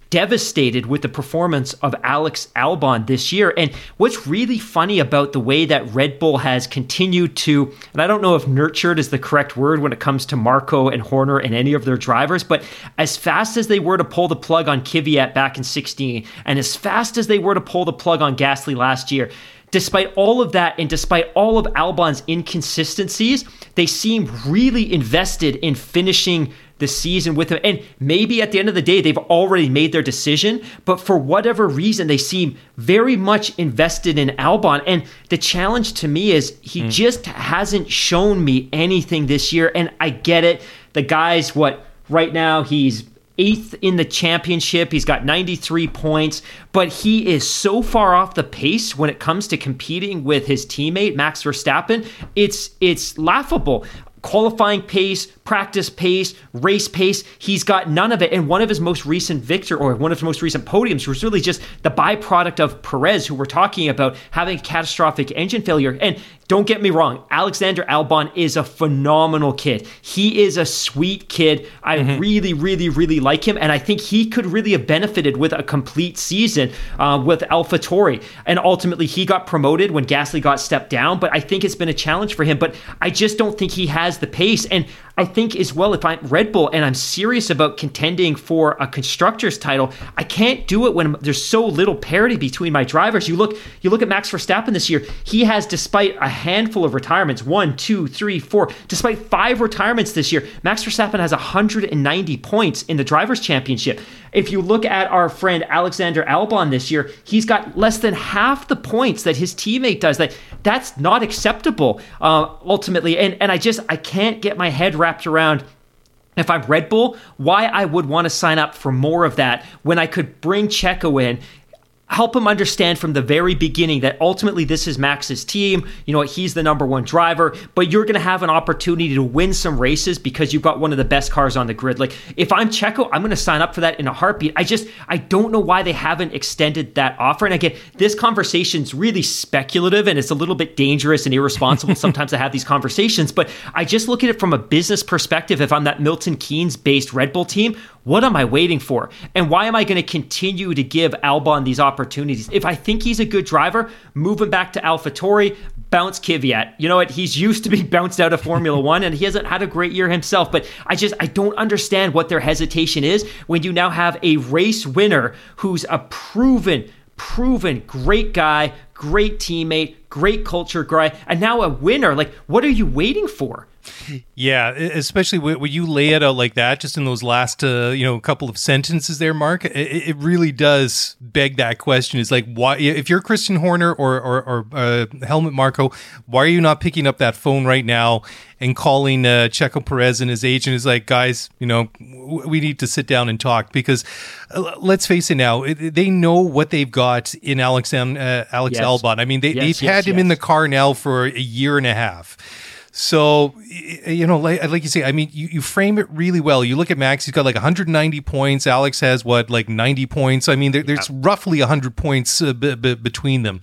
S2: devastated with the performance of Alex Albon this year. And what's really funny about the way that Red Bull has continued to, and I don't know if nurtured is the correct word when it comes to Marco and Horner and any of their drivers, but as fast as they were to pull the plug on Kvyat back in sixteen, and as fast as they were to pull the plug on Gasly last year, despite all of that and despite all of Albon's inconsistencies, they seem really invested in finishing the season with him. And maybe at the end of the day, they've already made their decision, but for whatever reason, they seem very much invested in Albon. And the challenge to me is he mm. just hasn't shown me anything this year. And I get it. The guy's what, right now he's eighth in the championship. He's got ninety-three points, but he is so far off the pace when it comes to competing with his teammate, Max Verstappen. It's, it's laughable. Qualifying pace, practice pace, race pace, he's got none of it. And one of his most recent victor or one of his most recent podiums was really just the byproduct of Perez, who we're talking about having a catastrophic engine failure. And don't get me wrong, Alexander Albon is a phenomenal kid. He is a sweet kid. I mm-hmm. really, really, really like him. And I think he could really have benefited with a complete season uh, with AlphaTauri. And ultimately, he got promoted when Gasly got stepped down. But I think it's been a challenge for him. But I just don't think he has the pace. And I think as well, if I'm Red Bull and I'm serious about contending for a constructor's title, I can't do it when there's so little parity between my drivers. You look, you look at Max Verstappen this year. He has, despite a handful of retirements, one, two, three, four, despite five retirements this year, Max Verstappen has one hundred ninety points in the Drivers' Championship. If you look at our friend Alexander Albon this year, he's got less than half the points that his teammate does. That that's not acceptable, uh, ultimately. And and I just I can't get my head wrapped around, if I'm Red Bull, why I would want to sign up for more of that when I could bring Checo in, help him understand from the very beginning that ultimately this is Max's team. You know what? He's the number one driver, but you're going to have an opportunity to win some races because you've got one of the best cars on the grid. Like, if I'm Checo, I'm going to sign up for that in a heartbeat. I just, I don't know why they haven't extended that offer. And again, this conversation's really speculative and it's a little bit dangerous and irresponsible sometimes to have these conversations, but I just look at it from a business perspective. If I'm that Milton Keynes based Red Bull team, what am I waiting for? And why am I going to continue to give Albon these opportunities? If I think he's a good driver, move him back to AlphaTauri, bounce Kvyat. You know what? He's used to being bounced out of Formula One and he hasn't had a great year himself, but I just, I don't understand what their hesitation is when you now have a race winner who's a proven, proven great guy, great teammate, great culture guy, and now a winner. Like, what are you waiting for?
S3: Yeah, especially when you lay it out like that, just in those last, uh, you know, couple of sentences there, Mark, it, it really does beg that question. It's like, why, if you're Christian Horner or, or, or uh, Helmut Marko, why are you not picking up that phone right now and calling uh, Checo Perez and his agent? Is like, guys, you know, we need to sit down and talk, because uh, let's face it now, they know what they've got in Alex, uh, Alex
S2: yes.
S3: Albon. I mean, they,
S2: yes,
S3: they've
S2: yes,
S3: had him
S2: yes.
S3: in the car now for a year and a half. So, you know, like, like you say, I mean, you, you frame it really well. You look at Max, he's got like one hundred ninety points. Alex has what, like ninety points? I mean, there, there's yeah. roughly one hundred points uh, b- b- between them.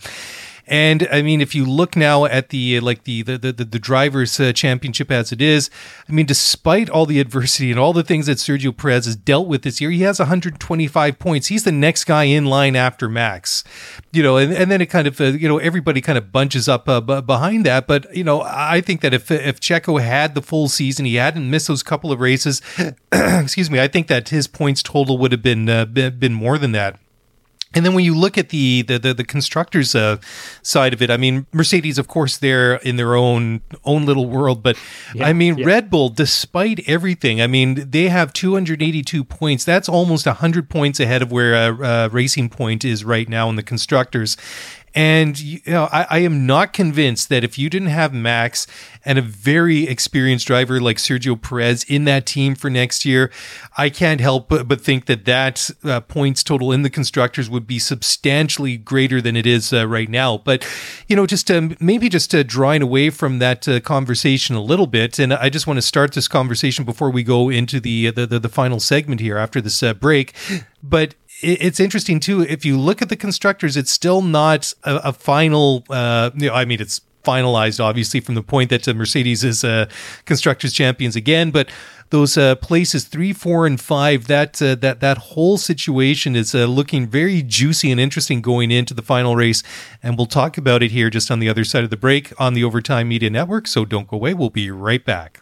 S3: And I mean, if you look now at the like the the the, the drivers' uh, championship as it is, I mean, despite all the adversity and all the things that Sergio Perez has dealt with this year, he has one hundred twenty-five points. He's the next guy in line after Max, you know, and, and then it kind of uh, you know, everybody kind of bunches up uh, b- behind that. But you know, I think that if if Checo had the full season, he hadn't missed those couple of races, excuse me, I think that his points total would have been uh, been more than that. And then when you look at the the the, the constructors' uh, side of it, I mean, Mercedes, of course, they're in their own own little world. But yeah, I mean, yeah. Red Bull, despite everything, I mean, they have two hundred eighty-two points. That's almost one hundred points ahead of where uh, uh, Racing Point is right now in the constructors. And you know, I, I am not convinced that if you didn't have Max and a very experienced driver like Sergio Perez in that team for next year, I can't help but, but think that that uh, points total in the constructors would be substantially greater than it is uh, right now. But, you know, just um, maybe just uh, drawing away from that uh, conversation a little bit. And I just want to start this conversation before we go into the the, the, the final segment here after this uh, break. But it's interesting too, if you look at the constructors, it's still not a, a final, uh, you know, I mean, it's finalized, obviously, from the point that uh, Mercedes is uh, Constructors champions again, but those uh, places three, four, and five, that uh, that that whole situation is uh, looking very juicy and interesting going into the final race, and we'll talk about it here just on the other side of the break on the Overtime Media Network, so don't go away. We'll be right back.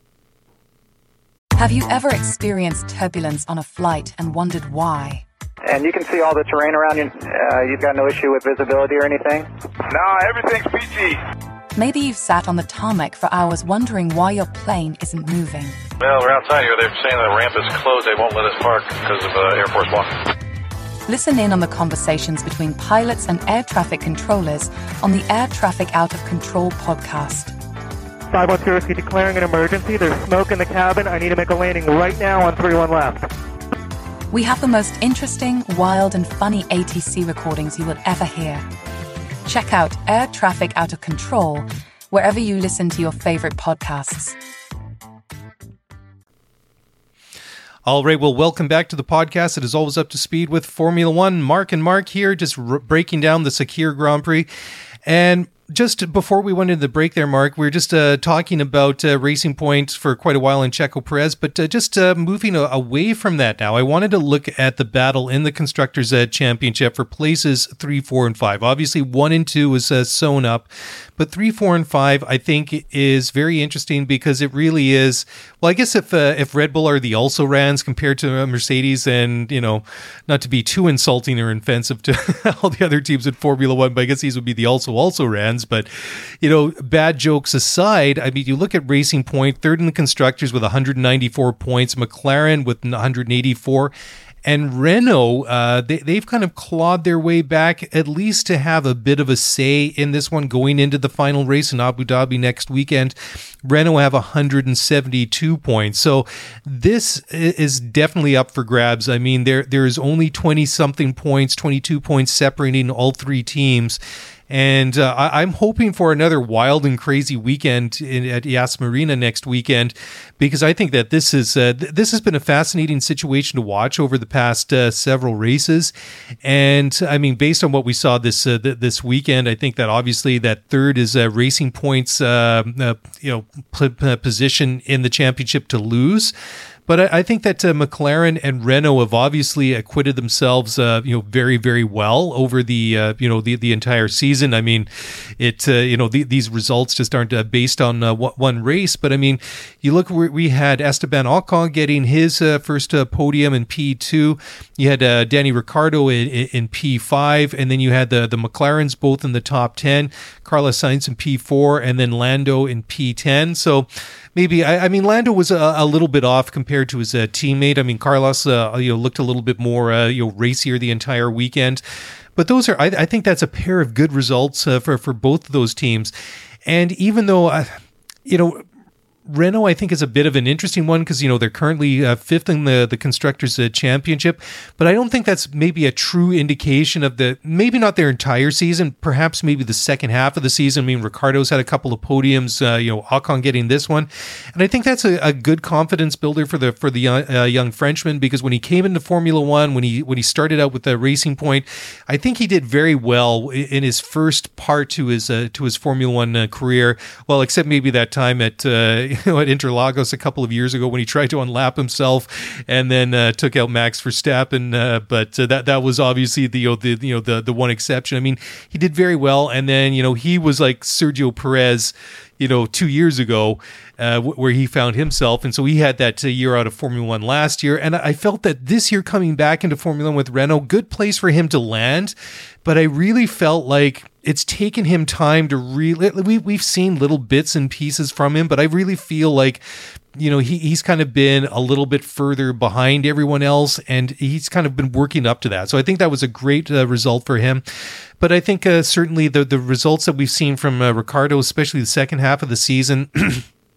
S10: Have you ever experienced turbulence on a flight and wondered why?
S11: And you can see all the terrain around you. Uh, you've got no issue with visibility or anything?
S12: No, everything's peachy.
S10: Maybe you've sat on the tarmac for hours wondering why your plane isn't moving.
S12: Well, we're outside here. They're saying the ramp is closed. They won't let us park because of uh, Air Force One.
S10: Listen in on the conversations between pilots and air traffic controllers on the Air Traffic Out of Control podcast.
S11: five one zero, declaring an emergency. There's smoke in the cabin. I need to make a landing right now on three one left.
S10: We have the most interesting, wild, and funny A T C recordings you will ever hear. Check out Air Traffic Out of Control wherever you listen to your favorite podcasts.
S3: All right, well, welcome back to the podcast. It is always up to speed with Formula One. Mark and Mark here, just r- breaking down the Sakhir Grand Prix. And just before we went into the break there, Mark, we were just uh, talking about uh, Racing Point for quite a while in Checo Perez, but uh, just uh, moving a- away from that now, I wanted to look at the battle in the Constructors' uh, Championship for places three, four, and five. Obviously, one and two was uh, sewn up, but three, four, and five, I think, is very interesting because it really is. Well, I guess if uh, if Red Bull are the also-rans compared to uh, Mercedes, and you know, not to be too insulting or offensive to all the other teams in Formula One, but I guess these would be the also also-rans. But you know, bad jokes aside, I mean, you look at Racing Point, third in the Constructors with one hundred ninety-four points, McLaren with one hundred eighty-four. And Renault, uh, they, they've kind of clawed their way back, at least to have a bit of a say in this one going into the final race in Abu Dhabi next weekend. Renault have one hundred seventy-two points. So this is definitely up for grabs. I mean, there there is only twenty-something points, twenty-two points separating all three teams. And uh, I, I'm hoping for another wild and crazy weekend in, at Yas Marina next weekend, because I think that this is uh, th- this has been a fascinating situation to watch over the past uh, several races. And I mean, based on what we saw this uh, th- this weekend, I think that obviously that third is uh, Racing Point's uh, uh, you know p- p- position in the championship to lose. But I, I think that uh, McLaren and Renault have obviously acquitted themselves, uh, you know, very, very well over the, uh, you know, the, the entire season. I mean, it, uh, you know, the, these results just aren't uh, based on uh, one race. But I mean, you look where we had Esteban Ocon getting his uh, first uh, podium in P two. You had uh, Danny Ricciardo in, in P five, and then you had the the McLarens both in the top ten. Carlos Sainz in P four, and then Lando in P ten. So maybe I, I mean Lando was a, a little bit off compared to his uh, teammate. I mean Carlos, uh, you know, looked a little bit more uh, you know racier the entire weekend. But those are I, I think that's a pair of good results uh, for for both of those teams. And even though uh, you know. Renault, I think, is a bit of an interesting one because, you know, they're currently uh, fifth in the, the Constructors' uh, Championship, but I don't think that's maybe a true indication of the, maybe not their entire season, perhaps maybe the second half of the season. I mean, Ricciardo's had a couple of podiums, uh, you know, Ocon getting this one, and I think that's a, a good confidence builder for the for the young, uh, young Frenchman, because when he came into Formula One, when he when he started out with the Racing Point, I think he did very well in his first part to his uh, to his Formula One uh, career, well, except maybe that time at uh, you know, at Interlagos a couple of years ago when he tried to unlap himself and then uh, took out Max Verstappen. Uh, but uh, that that was obviously the, you know, the you know the the one exception. I mean, he did very well, and then you know he was like Sergio Perez, you know, two years ago, uh, w- where he found himself. And so he had that uh, year out of Formula One last year. And I felt that this year coming back into Formula One with Renault, good place for him to land. But I really felt like it's taken him time to really, we, we've seen little bits and pieces from him, but I really feel like, you know, he, he's kind of been a little bit further behind everyone else, and he's kind of been working up to that. So I think that was a great uh, result for him. But I think uh, certainly the, the results that we've seen from uh, Ricciardo, especially the second half of the season,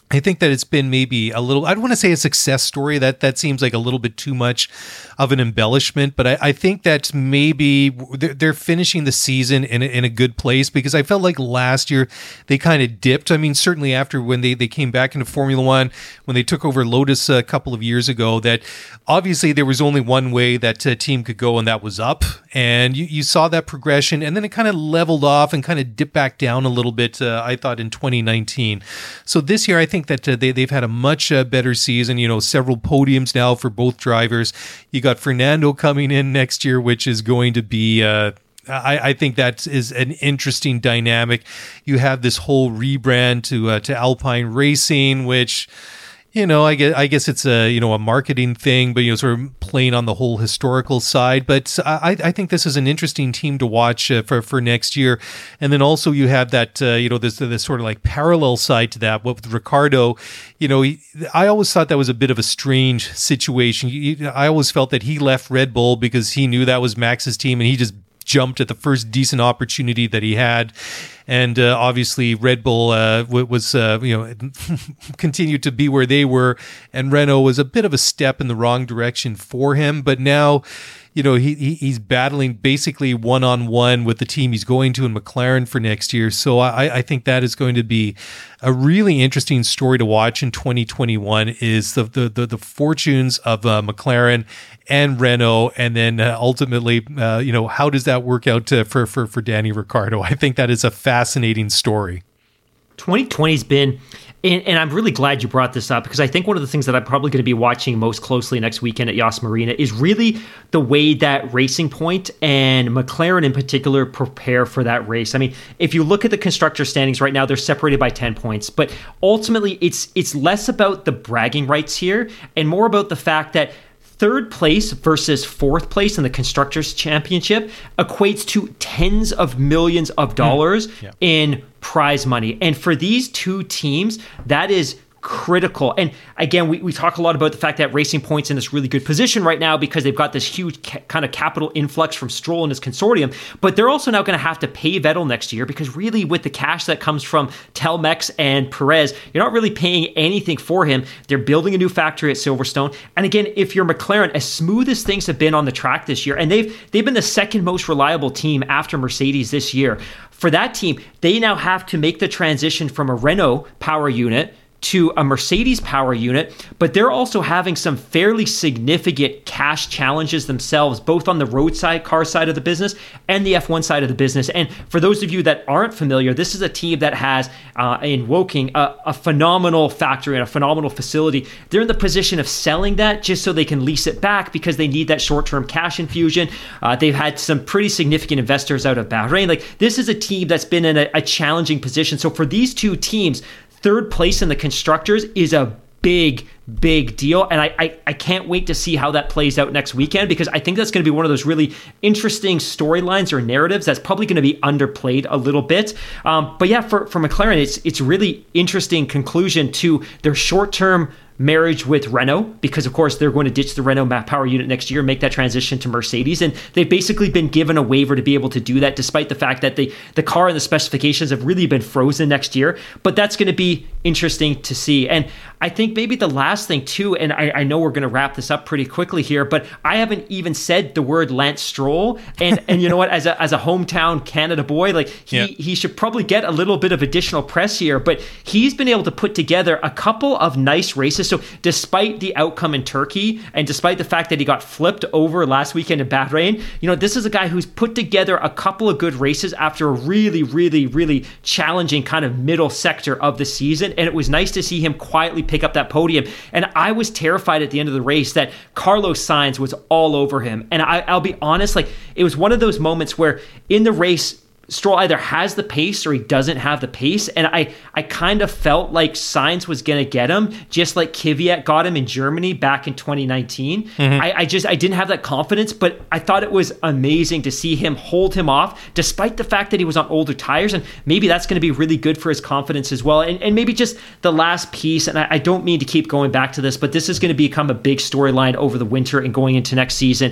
S3: I think that it's been maybe a little, I don't want to say a success story. That that seems like a little bit too much of an embellishment, but I, I think that maybe they're, they're finishing the season in a, in a good place, because I felt like last year they kind of dipped. I mean, certainly after when they, they came back into Formula One, when they took over Lotus a couple of years ago, that obviously there was only one way that a team could go, and that was up. And you, you saw that progression, and then it kind of leveled off and kind of dipped back down a little bit, uh, I thought, in twenty nineteen. So this year, I think that uh, they, they've had a much uh, better season, you know, several podiums now for both drivers. You got Fernando coming in next year, which is going to be... Uh, I, I think that is an interesting dynamic. You have this whole rebrand to uh, to Alpine Racing, which... You know, I guess, I guess it's a, you know, a marketing thing, but, you know, sort of playing on the whole historical side. But I, I think this is an interesting team to watch uh, for, for next year. And then also you have that, uh, you know, this, this sort of like parallel side to that. What with Ricciardo, you know, he, I always thought that was a bit of a strange situation. He, I always felt that he left Red Bull because he knew that was Max's team, and he just jumped at the first decent opportunity that he had. And uh, obviously Red Bull uh, was, uh, you know, continued to be where they were, and Renault was a bit of a step in the wrong direction for him. But now, you know, he, he he's battling basically one-on-one with the team he's going to in McLaren for next year. So I, I think that is going to be a really interesting story to watch in twenty twenty-one, is the the the, the fortunes of uh, McLaren and Renault, and then uh, ultimately, uh, you know, how does that work out uh, for, for, for Danny Ricciardo? I think that is a fascinating story.
S2: twenty twenty's been, and, and I'm really glad you brought this up, because I think one of the things that I'm probably going to be watching most closely next weekend at Yas Marina is really the way that Racing Point and McLaren in particular prepare for that race. I mean, if you look at the constructor standings right now, they're separated by ten points, but ultimately it's it's less about the bragging rights here and more about the fact that third place versus fourth place in the Constructors' Championship equates to tens of millions of dollars mm, yeah. in prize money. And for these two teams, that is critical. And again, we, we talk a lot about the fact that Racing Point's in this really good position right now because they've got this huge ca- kind of capital influx from Stroll and his consortium, but they're also now going to have to pay Vettel next year, because really with the cash that comes from Telmex and Perez, you're not really paying anything for him. They're building a new factory at Silverstone. And again, if you're McLaren, as smooth as things have been on the track this year, and they've they've been the second most reliable team after Mercedes this year, for that team, they now have to make the transition from a Renault power unit to a Mercedes power unit, but they're also having some fairly significant cash challenges themselves, both on the roadside car side of the business and the F one side of the business. And for those of you that aren't familiar, this is a team that has uh, in Woking a, a phenomenal factory and a phenomenal facility. They're in the position of selling that just so they can lease it back, because they need that short-term cash infusion. Uh, they've had some pretty significant investors out of Bahrain. Like, this is a team that's been in a, a challenging position. So for these two teams, third place in the Constructors is a big, big deal. And I, I, I can't wait to see how that plays out next weekend, because I think that's going to be one of those really interesting storylines or narratives that's probably going to be underplayed a little bit. Um, but yeah, for, for McLaren, it's it's really interesting conclusion to their short-term marriage with Renault, because of course they're going to ditch the Renault power unit next year and make that transition to Mercedes, and they've basically been given a waiver to be able to do that, despite the fact that the the car and the specifications have really been frozen next year. But that's going to be interesting to see. And I think maybe the last thing too, and I, I know we're going to wrap this up pretty quickly here, but I haven't even said the word Lance Stroll, and and you know what, as a as a hometown Canada boy, like he yeah. he should probably get a little bit of additional press here, but he's been able to put together a couple of nice races. So despite the outcome in Turkey, and despite the fact that he got flipped over last weekend in Bahrain, you know, this is a guy who's put together a couple of good races after a really, really, really challenging kind of middle sector of the season. And it was nice to see him quietly pick up that podium. And I was terrified at the end of the race that Carlos Sainz was all over him. And I, I'll be honest, like, it was one of those moments where in the race, Stroll either has the pace or he doesn't have the pace. And I, I kind of felt like Sainz was going to get him, just like Kvyat got him in Germany back in twenty nineteen. Mm-hmm. I, I just, I didn't have that confidence, but I thought it was amazing to see him hold him off, despite the fact that he was on older tires. And maybe that's going to be really good for his confidence as well. And, and maybe just the last piece, and I, I don't mean to keep going back to this, but this is going to become a big storyline over the winter and going into next season.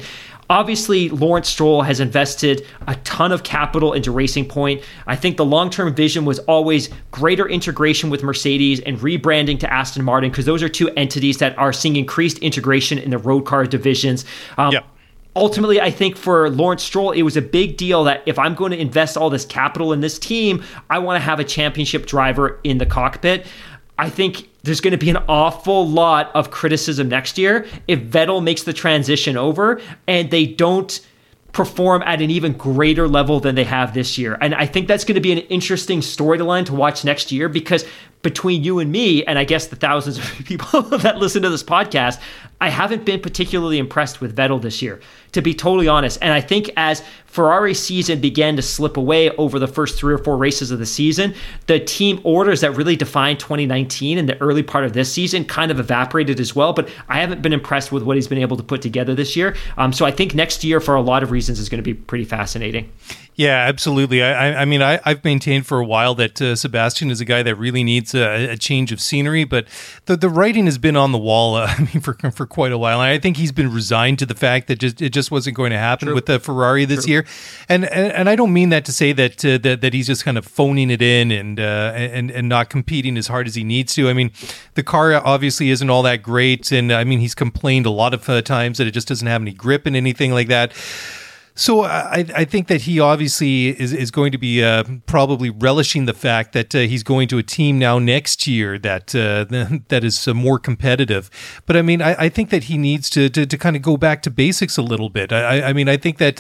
S2: Obviously, Lawrence Stroll has invested a ton of capital into Racing Point. I think the long-term vision was always greater integration with Mercedes and rebranding to Aston Martin, because those are two entities that are seeing increased integration in the road car divisions. Um,
S3: yeah.
S2: Ultimately, I think for Lawrence Stroll, it was a big deal that if I'm going to invest all this capital in this team, I want to have a championship driver in the cockpit. I think there's going to be an awful lot of criticism next year if Vettel makes the transition over and they don't perform at an even greater level than they have this year. And I think that's going to be an interesting storyline to watch next year, because between you and me, and I guess the thousands of people that listen to this podcast, I haven't been particularly impressed with Vettel this year, to be totally honest. And I think as Ferrari's season began to slip away over the first three or four races of the season, the team orders that really defined twenty nineteen and the early part of this season kind of evaporated as well. But I haven't been impressed with what he's been able to put together this year. Um, so I think next year, for a lot of reasons, is going to be pretty fascinating.
S3: Yeah, absolutely. I, I mean, I, I've maintained for a while that uh, Sebastian is a guy that really needs a, a change of scenery, but the the writing has been on the wall. Uh, I mean, for for quite a while, and I think he's been resigned to the fact that just it just wasn't going to happen True. with the Ferrari this True. year. And, and and I don't mean that to say that uh, that that he's just kind of phoning it in and uh, and and not competing as hard as he needs to. I mean, the car obviously isn't all that great, and I mean, he's complained a lot of uh, times that it just doesn't have any grip and anything like that. So I, I think that he obviously is, is going to be uh, probably relishing the fact that uh, he's going to a team now next year that uh, that is uh, more competitive. But I mean, I, I think that he needs to, to to kind of go back to basics a little bit. I, I mean, I think that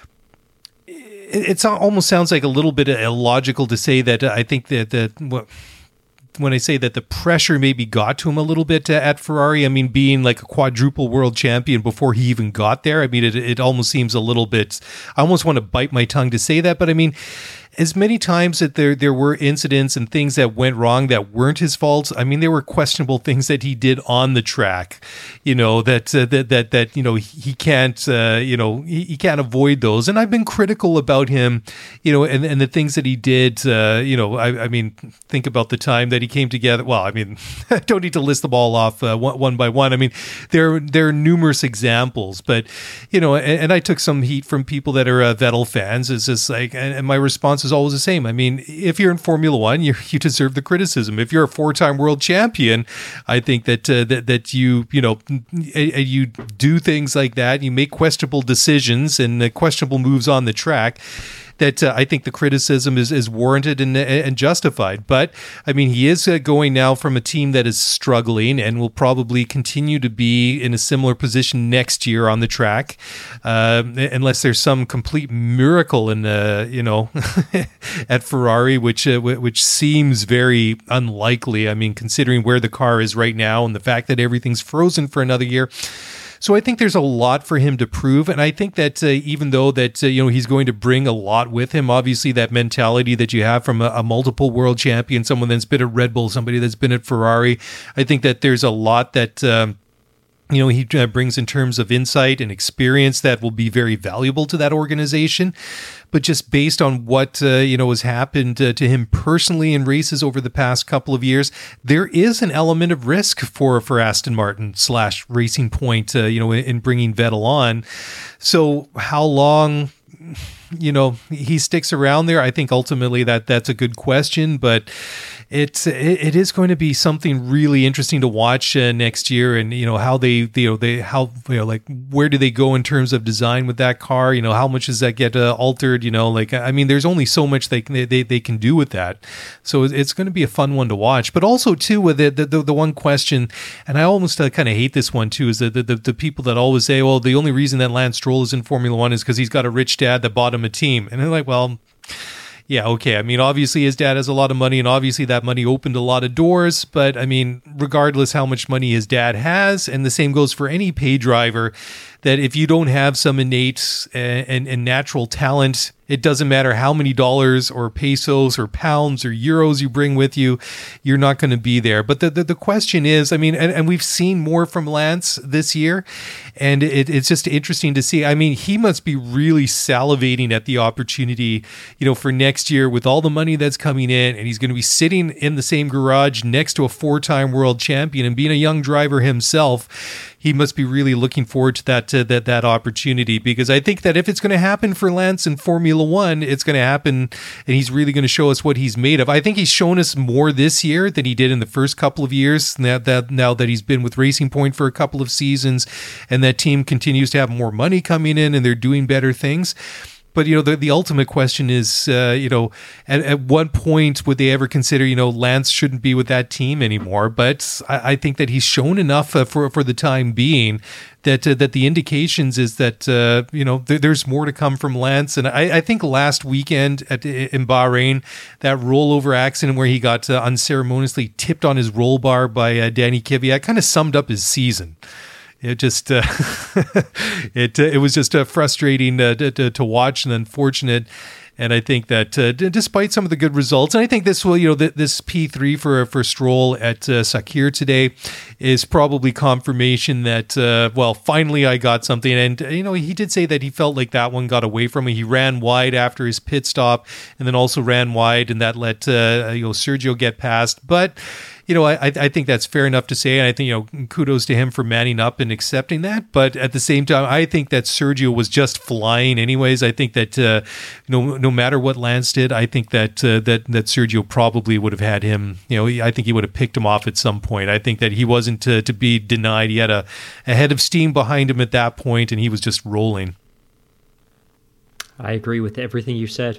S3: it, it almost sounds like a little bit illogical to say that. I think that that well, when I say that the pressure maybe got to him a little bit uh, at Ferrari, I mean, being like a quadruple world champion before he even got there, I mean, it, it almost seems a little bit, I almost want to bite my tongue to say that, but I mean, as many times that there there were incidents and things that went wrong that weren't his faults, I mean, there were questionable things that he did on the track, you know, that uh, that that that you know he can't uh, you know he, he can't avoid those. And I've been critical about him, you know, and and the things that he did. Uh, you know, I, I mean, think about the time that he came together. Well, I mean, I don't need to list them all off uh, one, one by one. I mean, there there are numerous examples, but you know, and, and I took some heat from people that are uh, Vettel fans. It's just like, and, and my response is always the same. I mean, if you're in Formula One, you you deserve the criticism. If you're a four-time world champion, I think that uh, that that you you know you do things like that. You make questionable decisions and uh, questionable moves on the track. That uh, I think the criticism is, is warranted and, and justified. But, I mean, he is uh, going now from a team that is struggling and will probably continue to be in a similar position next year on the track, uh, unless there's some complete miracle in, uh, you know, at Ferrari, which uh, which seems very unlikely. I mean, considering where the car is right now and the fact that everything's frozen for another year. So I think there's a lot for him to prove, and I think that uh, even though that uh, you know he's going to bring a lot with him, obviously that mentality that you have from a, a multiple world champion, someone that's been at Red Bull, somebody that's been at Ferrari, I think that there's a lot that um, you know he uh, brings in terms of insight and experience that will be very valuable to that organization. But just based on what uh, you know has happened uh, to him personally in races over the past couple of years, there is an element of risk for for Aston Martin slash Racing Point, uh, you know, in bringing Vettel on. So how long, you know, he sticks around there? I think ultimately that that's a good question, but it's it, it is going to be something really interesting to watch uh, next year, and you know how they you know they how you know like where do they go in terms of design with that car? You know, how much does that get uh, altered? You know, like I mean, there's only so much they they they can do with that, so it's going to be a fun one to watch. But also too with the the, the one question, and I almost uh, kind of hate this one too, is that the, the the people that always say, well, the only reason that Lance Stroll is in Formula One is because he's got a rich dad that bought him a team, and they're like, well. Yeah, okay. I mean, obviously his dad has a lot of money, and obviously that money opened a lot of doors. But I mean, regardless how much money his dad has, and the same goes for any pay driver, that if you don't have some innate and, and, and natural talent, it doesn't matter how many dollars or pesos or pounds or euros you bring with you, you're not going to be there. But the, the, the question is, I mean, and, and we've seen more from Lance this year, and it, it's just interesting to see. I mean, he must be really salivating at the opportunity, you know, for next year with all the money that's coming in, and he's going to be sitting in the same garage next to a four-time world champion and being a young driver himself. he must be really looking forward to that uh, that that opportunity, because I think that if it's going to happen for Lance in Formula One, it's going to happen, and he's really going to show us what he's made of. I think he's shown us more this year than he did in the first couple of years. Now that now that he's been with Racing Point for a couple of seasons, and that team continues to have more money coming in, and they're doing better things. But, you know, the, the ultimate question is, uh, you know, at, at what point would they ever consider, you know, Lance shouldn't be with that team anymore? But I, I think that he's shown enough uh, for for the time being that uh, that the indications is that, uh, you know, there, there's more to come from Lance. And I, I think last weekend at, in Bahrain, that rollover accident where he got uh, unceremoniously tipped on his roll bar by uh, Danny Kvyat kind of summed up his season. It just uh, it uh, it was just uh, frustrating uh, to, to watch and unfortunate. And I think that uh, d- despite some of the good results, and I think this will, you know, th- this P three for for Stroll at uh, Sakhir today is probably confirmation that, uh, well, finally I got something. And, you know, he did say that he felt like that one got away from him. He ran wide after his pit stop and then also ran wide, and that let, uh, you know, Sergio get past. But, you know, I, I think that's fair enough to say. And I think, you know, kudos to him for manning up and accepting that. But at the same time, I think that Sergio was just flying anyways. I think that, uh, you know, no matter what Lance did, I think that, uh, that, that Sergio probably would have had him, you know, I think he would have picked him off at some point. I think that he wasn't to, to be denied. He had a, a head of steam behind him at that point, and he was just rolling.
S2: I agree with everything you said.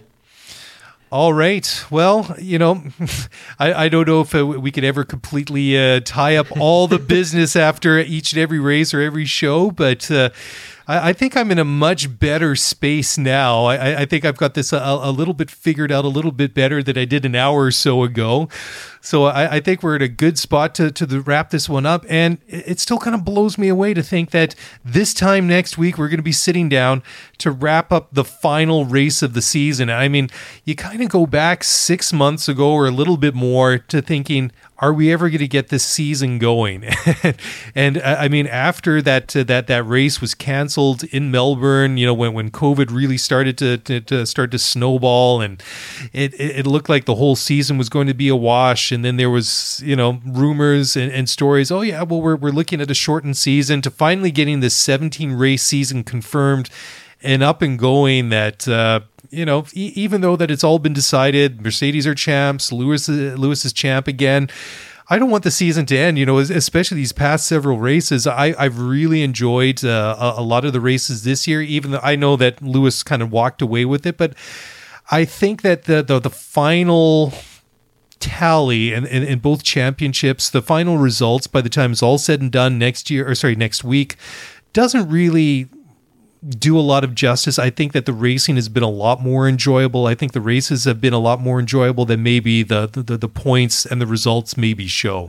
S3: All right. Well, you know, I, I don't know if uh, we could ever completely uh, tie up all the business after each and every race or every show, but uh, I, I think I'm in a much better space now. I, I think I've got this a, a little bit figured out a little bit better than I did an hour or so ago. So I, I think we're at a good spot to, to the, wrap this one up. And it, it still kind of blows me away to think that this time next week, we're going to be sitting down to wrap up the final race of the season. I mean, you kind of go back six months ago or a little bit more to thinking, are we ever going to get this season going? And uh, I mean, after that uh, that that race was canceled in Melbourne, you know, when, when COVID really started to, to, to start to snowball, and it, it looked like the whole season was going to be a wash. And then there was, you know, rumors and, and stories. Oh yeah, well we're we're looking at a shortened season, to finally getting this seventeen race season confirmed and up and going. That uh, you know, e- even though that it's all been decided, Mercedes are champs, Lewis Lewis is champ again. I don't want the season to end, you know, especially these past several races. I, I've really enjoyed uh, a, a lot of the races this year, even though I know that Lewis kind of walked away with it. But I think that the the, the final tally in, in, in both championships, the final results by the time it's all said and done next year, or sorry, next week, doesn't really do a lot of justice. I think that the racing has been a lot more enjoyable. I think the races have been a lot more enjoyable than maybe the the, the points and the results maybe show.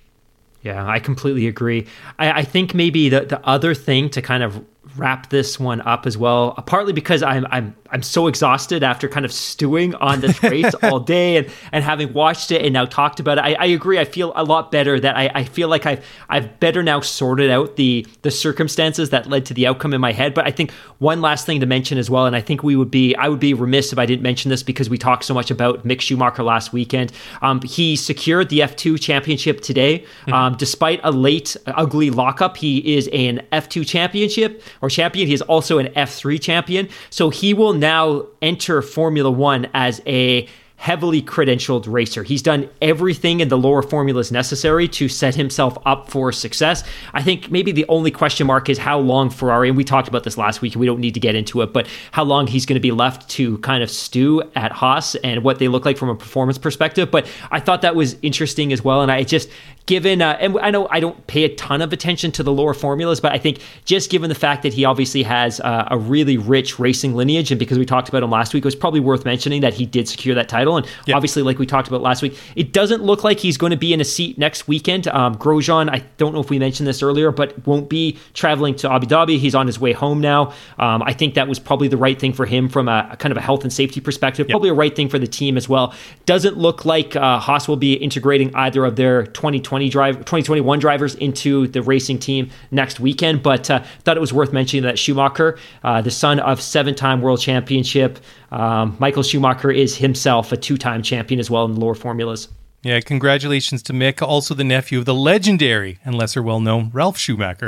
S2: Yeah, I completely agree. I, I think maybe the, the other thing to kind of wrap this one up as well, partly because I'm I'm I'm so exhausted after kind of stewing on this race all day and, and having watched it and now talked about it. I, I agree. I feel a lot better that I, I feel like I've I've better now sorted out the the circumstances that led to the outcome in my head. But I think one last thing to mention as well, and I think we would be I would be remiss if I didn't mention this because we talked so much about Mick Schumacher last weekend. Um, he secured the F two championship today. Mm-hmm. Um, despite a late, ugly lockup, he is an F two championship or champion. He is also an F three champion. So he will now enter Formula One as a heavily credentialed racer. He's done everything in the lower formulas necessary to set himself up for success. I think maybe the only question mark is how long Ferrari, and we talked about this last week, and we don't need to get into it, but how long he's going to be left to kind of stew at Haas and what they look like from a performance perspective. But I thought that was interesting as well. And I just, given, uh, and I know I don't pay a ton of attention to the lower formulas, but I think just given the fact that he obviously has uh, a really rich racing lineage, and because we talked about him last week, it was probably worth mentioning that he did secure that title. And yep. Obviously, like we talked about last week, it doesn't look like he's going to be in a seat next weekend. Um, Grosjean, I don't know if we mentioned this earlier, but won't be traveling to Abu Dhabi. He's on his way home now. Um, I think that was probably the right thing for him from a, a kind of a health and safety perspective, yep. Probably a right thing for the team as well. Doesn't look like uh, Haas will be integrating either of their twenty twenty drive, twenty twenty-one drivers into the racing team next weekend, but uh, thought it was worth mentioning that Schumacher, uh, the son of seven-time world championship, um, Michael Schumacher is himself a two-time champion as well in the lower formulas.
S3: Yeah, congratulations to Mick, also the nephew of the legendary and lesser well-known Ralf Schumacher.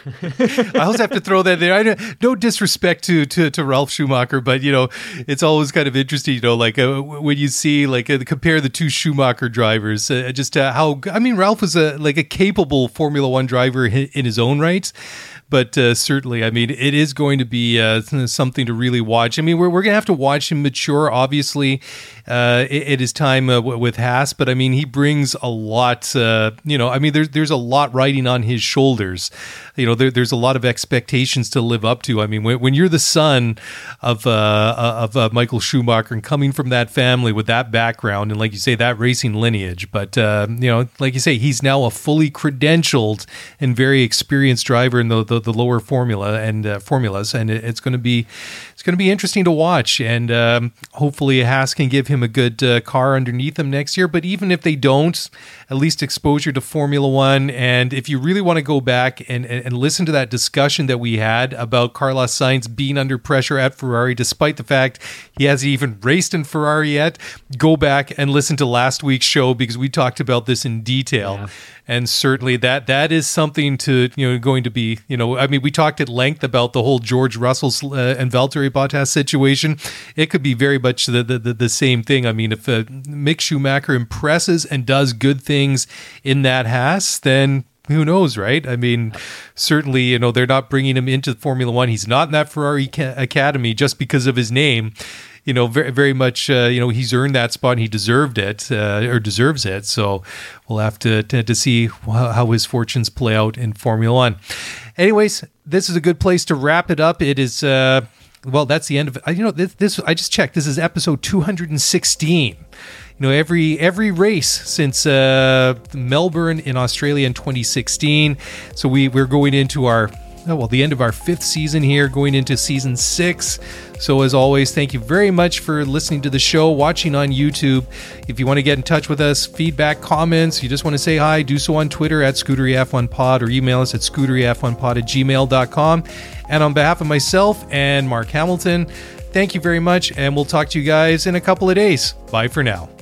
S3: I always have to throw that there. I don't, no disrespect to, to to Ralf Schumacher, but you know, it's always kind of interesting, you know, like uh, when you see like uh, compare the two Schumacher drivers, uh, just uh, how I mean, Ralf was a like a capable Formula One driver in, in his own right. But uh, certainly, I mean, it is going to be uh, something to really watch. I mean, we're we're going to have to watch him mature, obviously, uh, at his time uh, with Haas. But I mean, he brings a lot, uh, you know, I mean, there's, there's a lot riding on his shoulders. You know, there, there's a lot of expectations to live up to. I mean, when, when you're the son of uh, of uh, Michael Schumacher and coming from that family with that background and, like you say, that racing lineage. But, uh, you know, like you say, he's now a fully credentialed and very experienced driver in the, the, the lower formula and uh, formulas. And it, it's going to be it's going to be interesting to watch. And um, hopefully Haas can give him a good uh, car underneath him next year. But even if they don't, at least exposure to Formula One. And if you really want to go back and, and, and listen to that discussion that we had about Carlos Sainz being under pressure at Ferrari, despite the fact he hasn't even raced in Ferrari yet, go back and listen to last week's show because we talked about this in detail. Yeah. And certainly that that is something to, you know, going to be, you know, I mean, we talked at length about the whole George Russell's uh, and Valtteri Bottas situation. It could be very much the the, the same thing. I mean, if uh, Mick Schumacher impresses and does good things in that Haas, then who knows, right? I mean, certainly, you know, they're not bringing him into Formula One. He's not in that Ferrari ca- Academy just because of his name. You know, very, very much, uh, you know, he's earned that spot and he deserved it, uh, or deserves it. So we'll have to, to, to see how, how his fortunes play out in Formula One. Anyways, this is a good place to wrap it up. It is, uh, well, that's the end of it. You know, this, this I just checked. This is episode two hundred sixteen. You know, every every race since uh, Melbourne in Australia in twenty sixteen. So we, we're going into our, oh, well, the end of our fifth season here, going into season six. So as always, thank you very much for listening to the show, watching on YouTube. If you want to get in touch with us, feedback, comments, you just want to say hi, do so on Twitter at Scuderia F one Pod or email us at scuderia f one pod at gmail dot com. And on behalf of myself and Mark Hamilton, thank you very much, and we'll talk to you guys in a couple of days. Bye for now.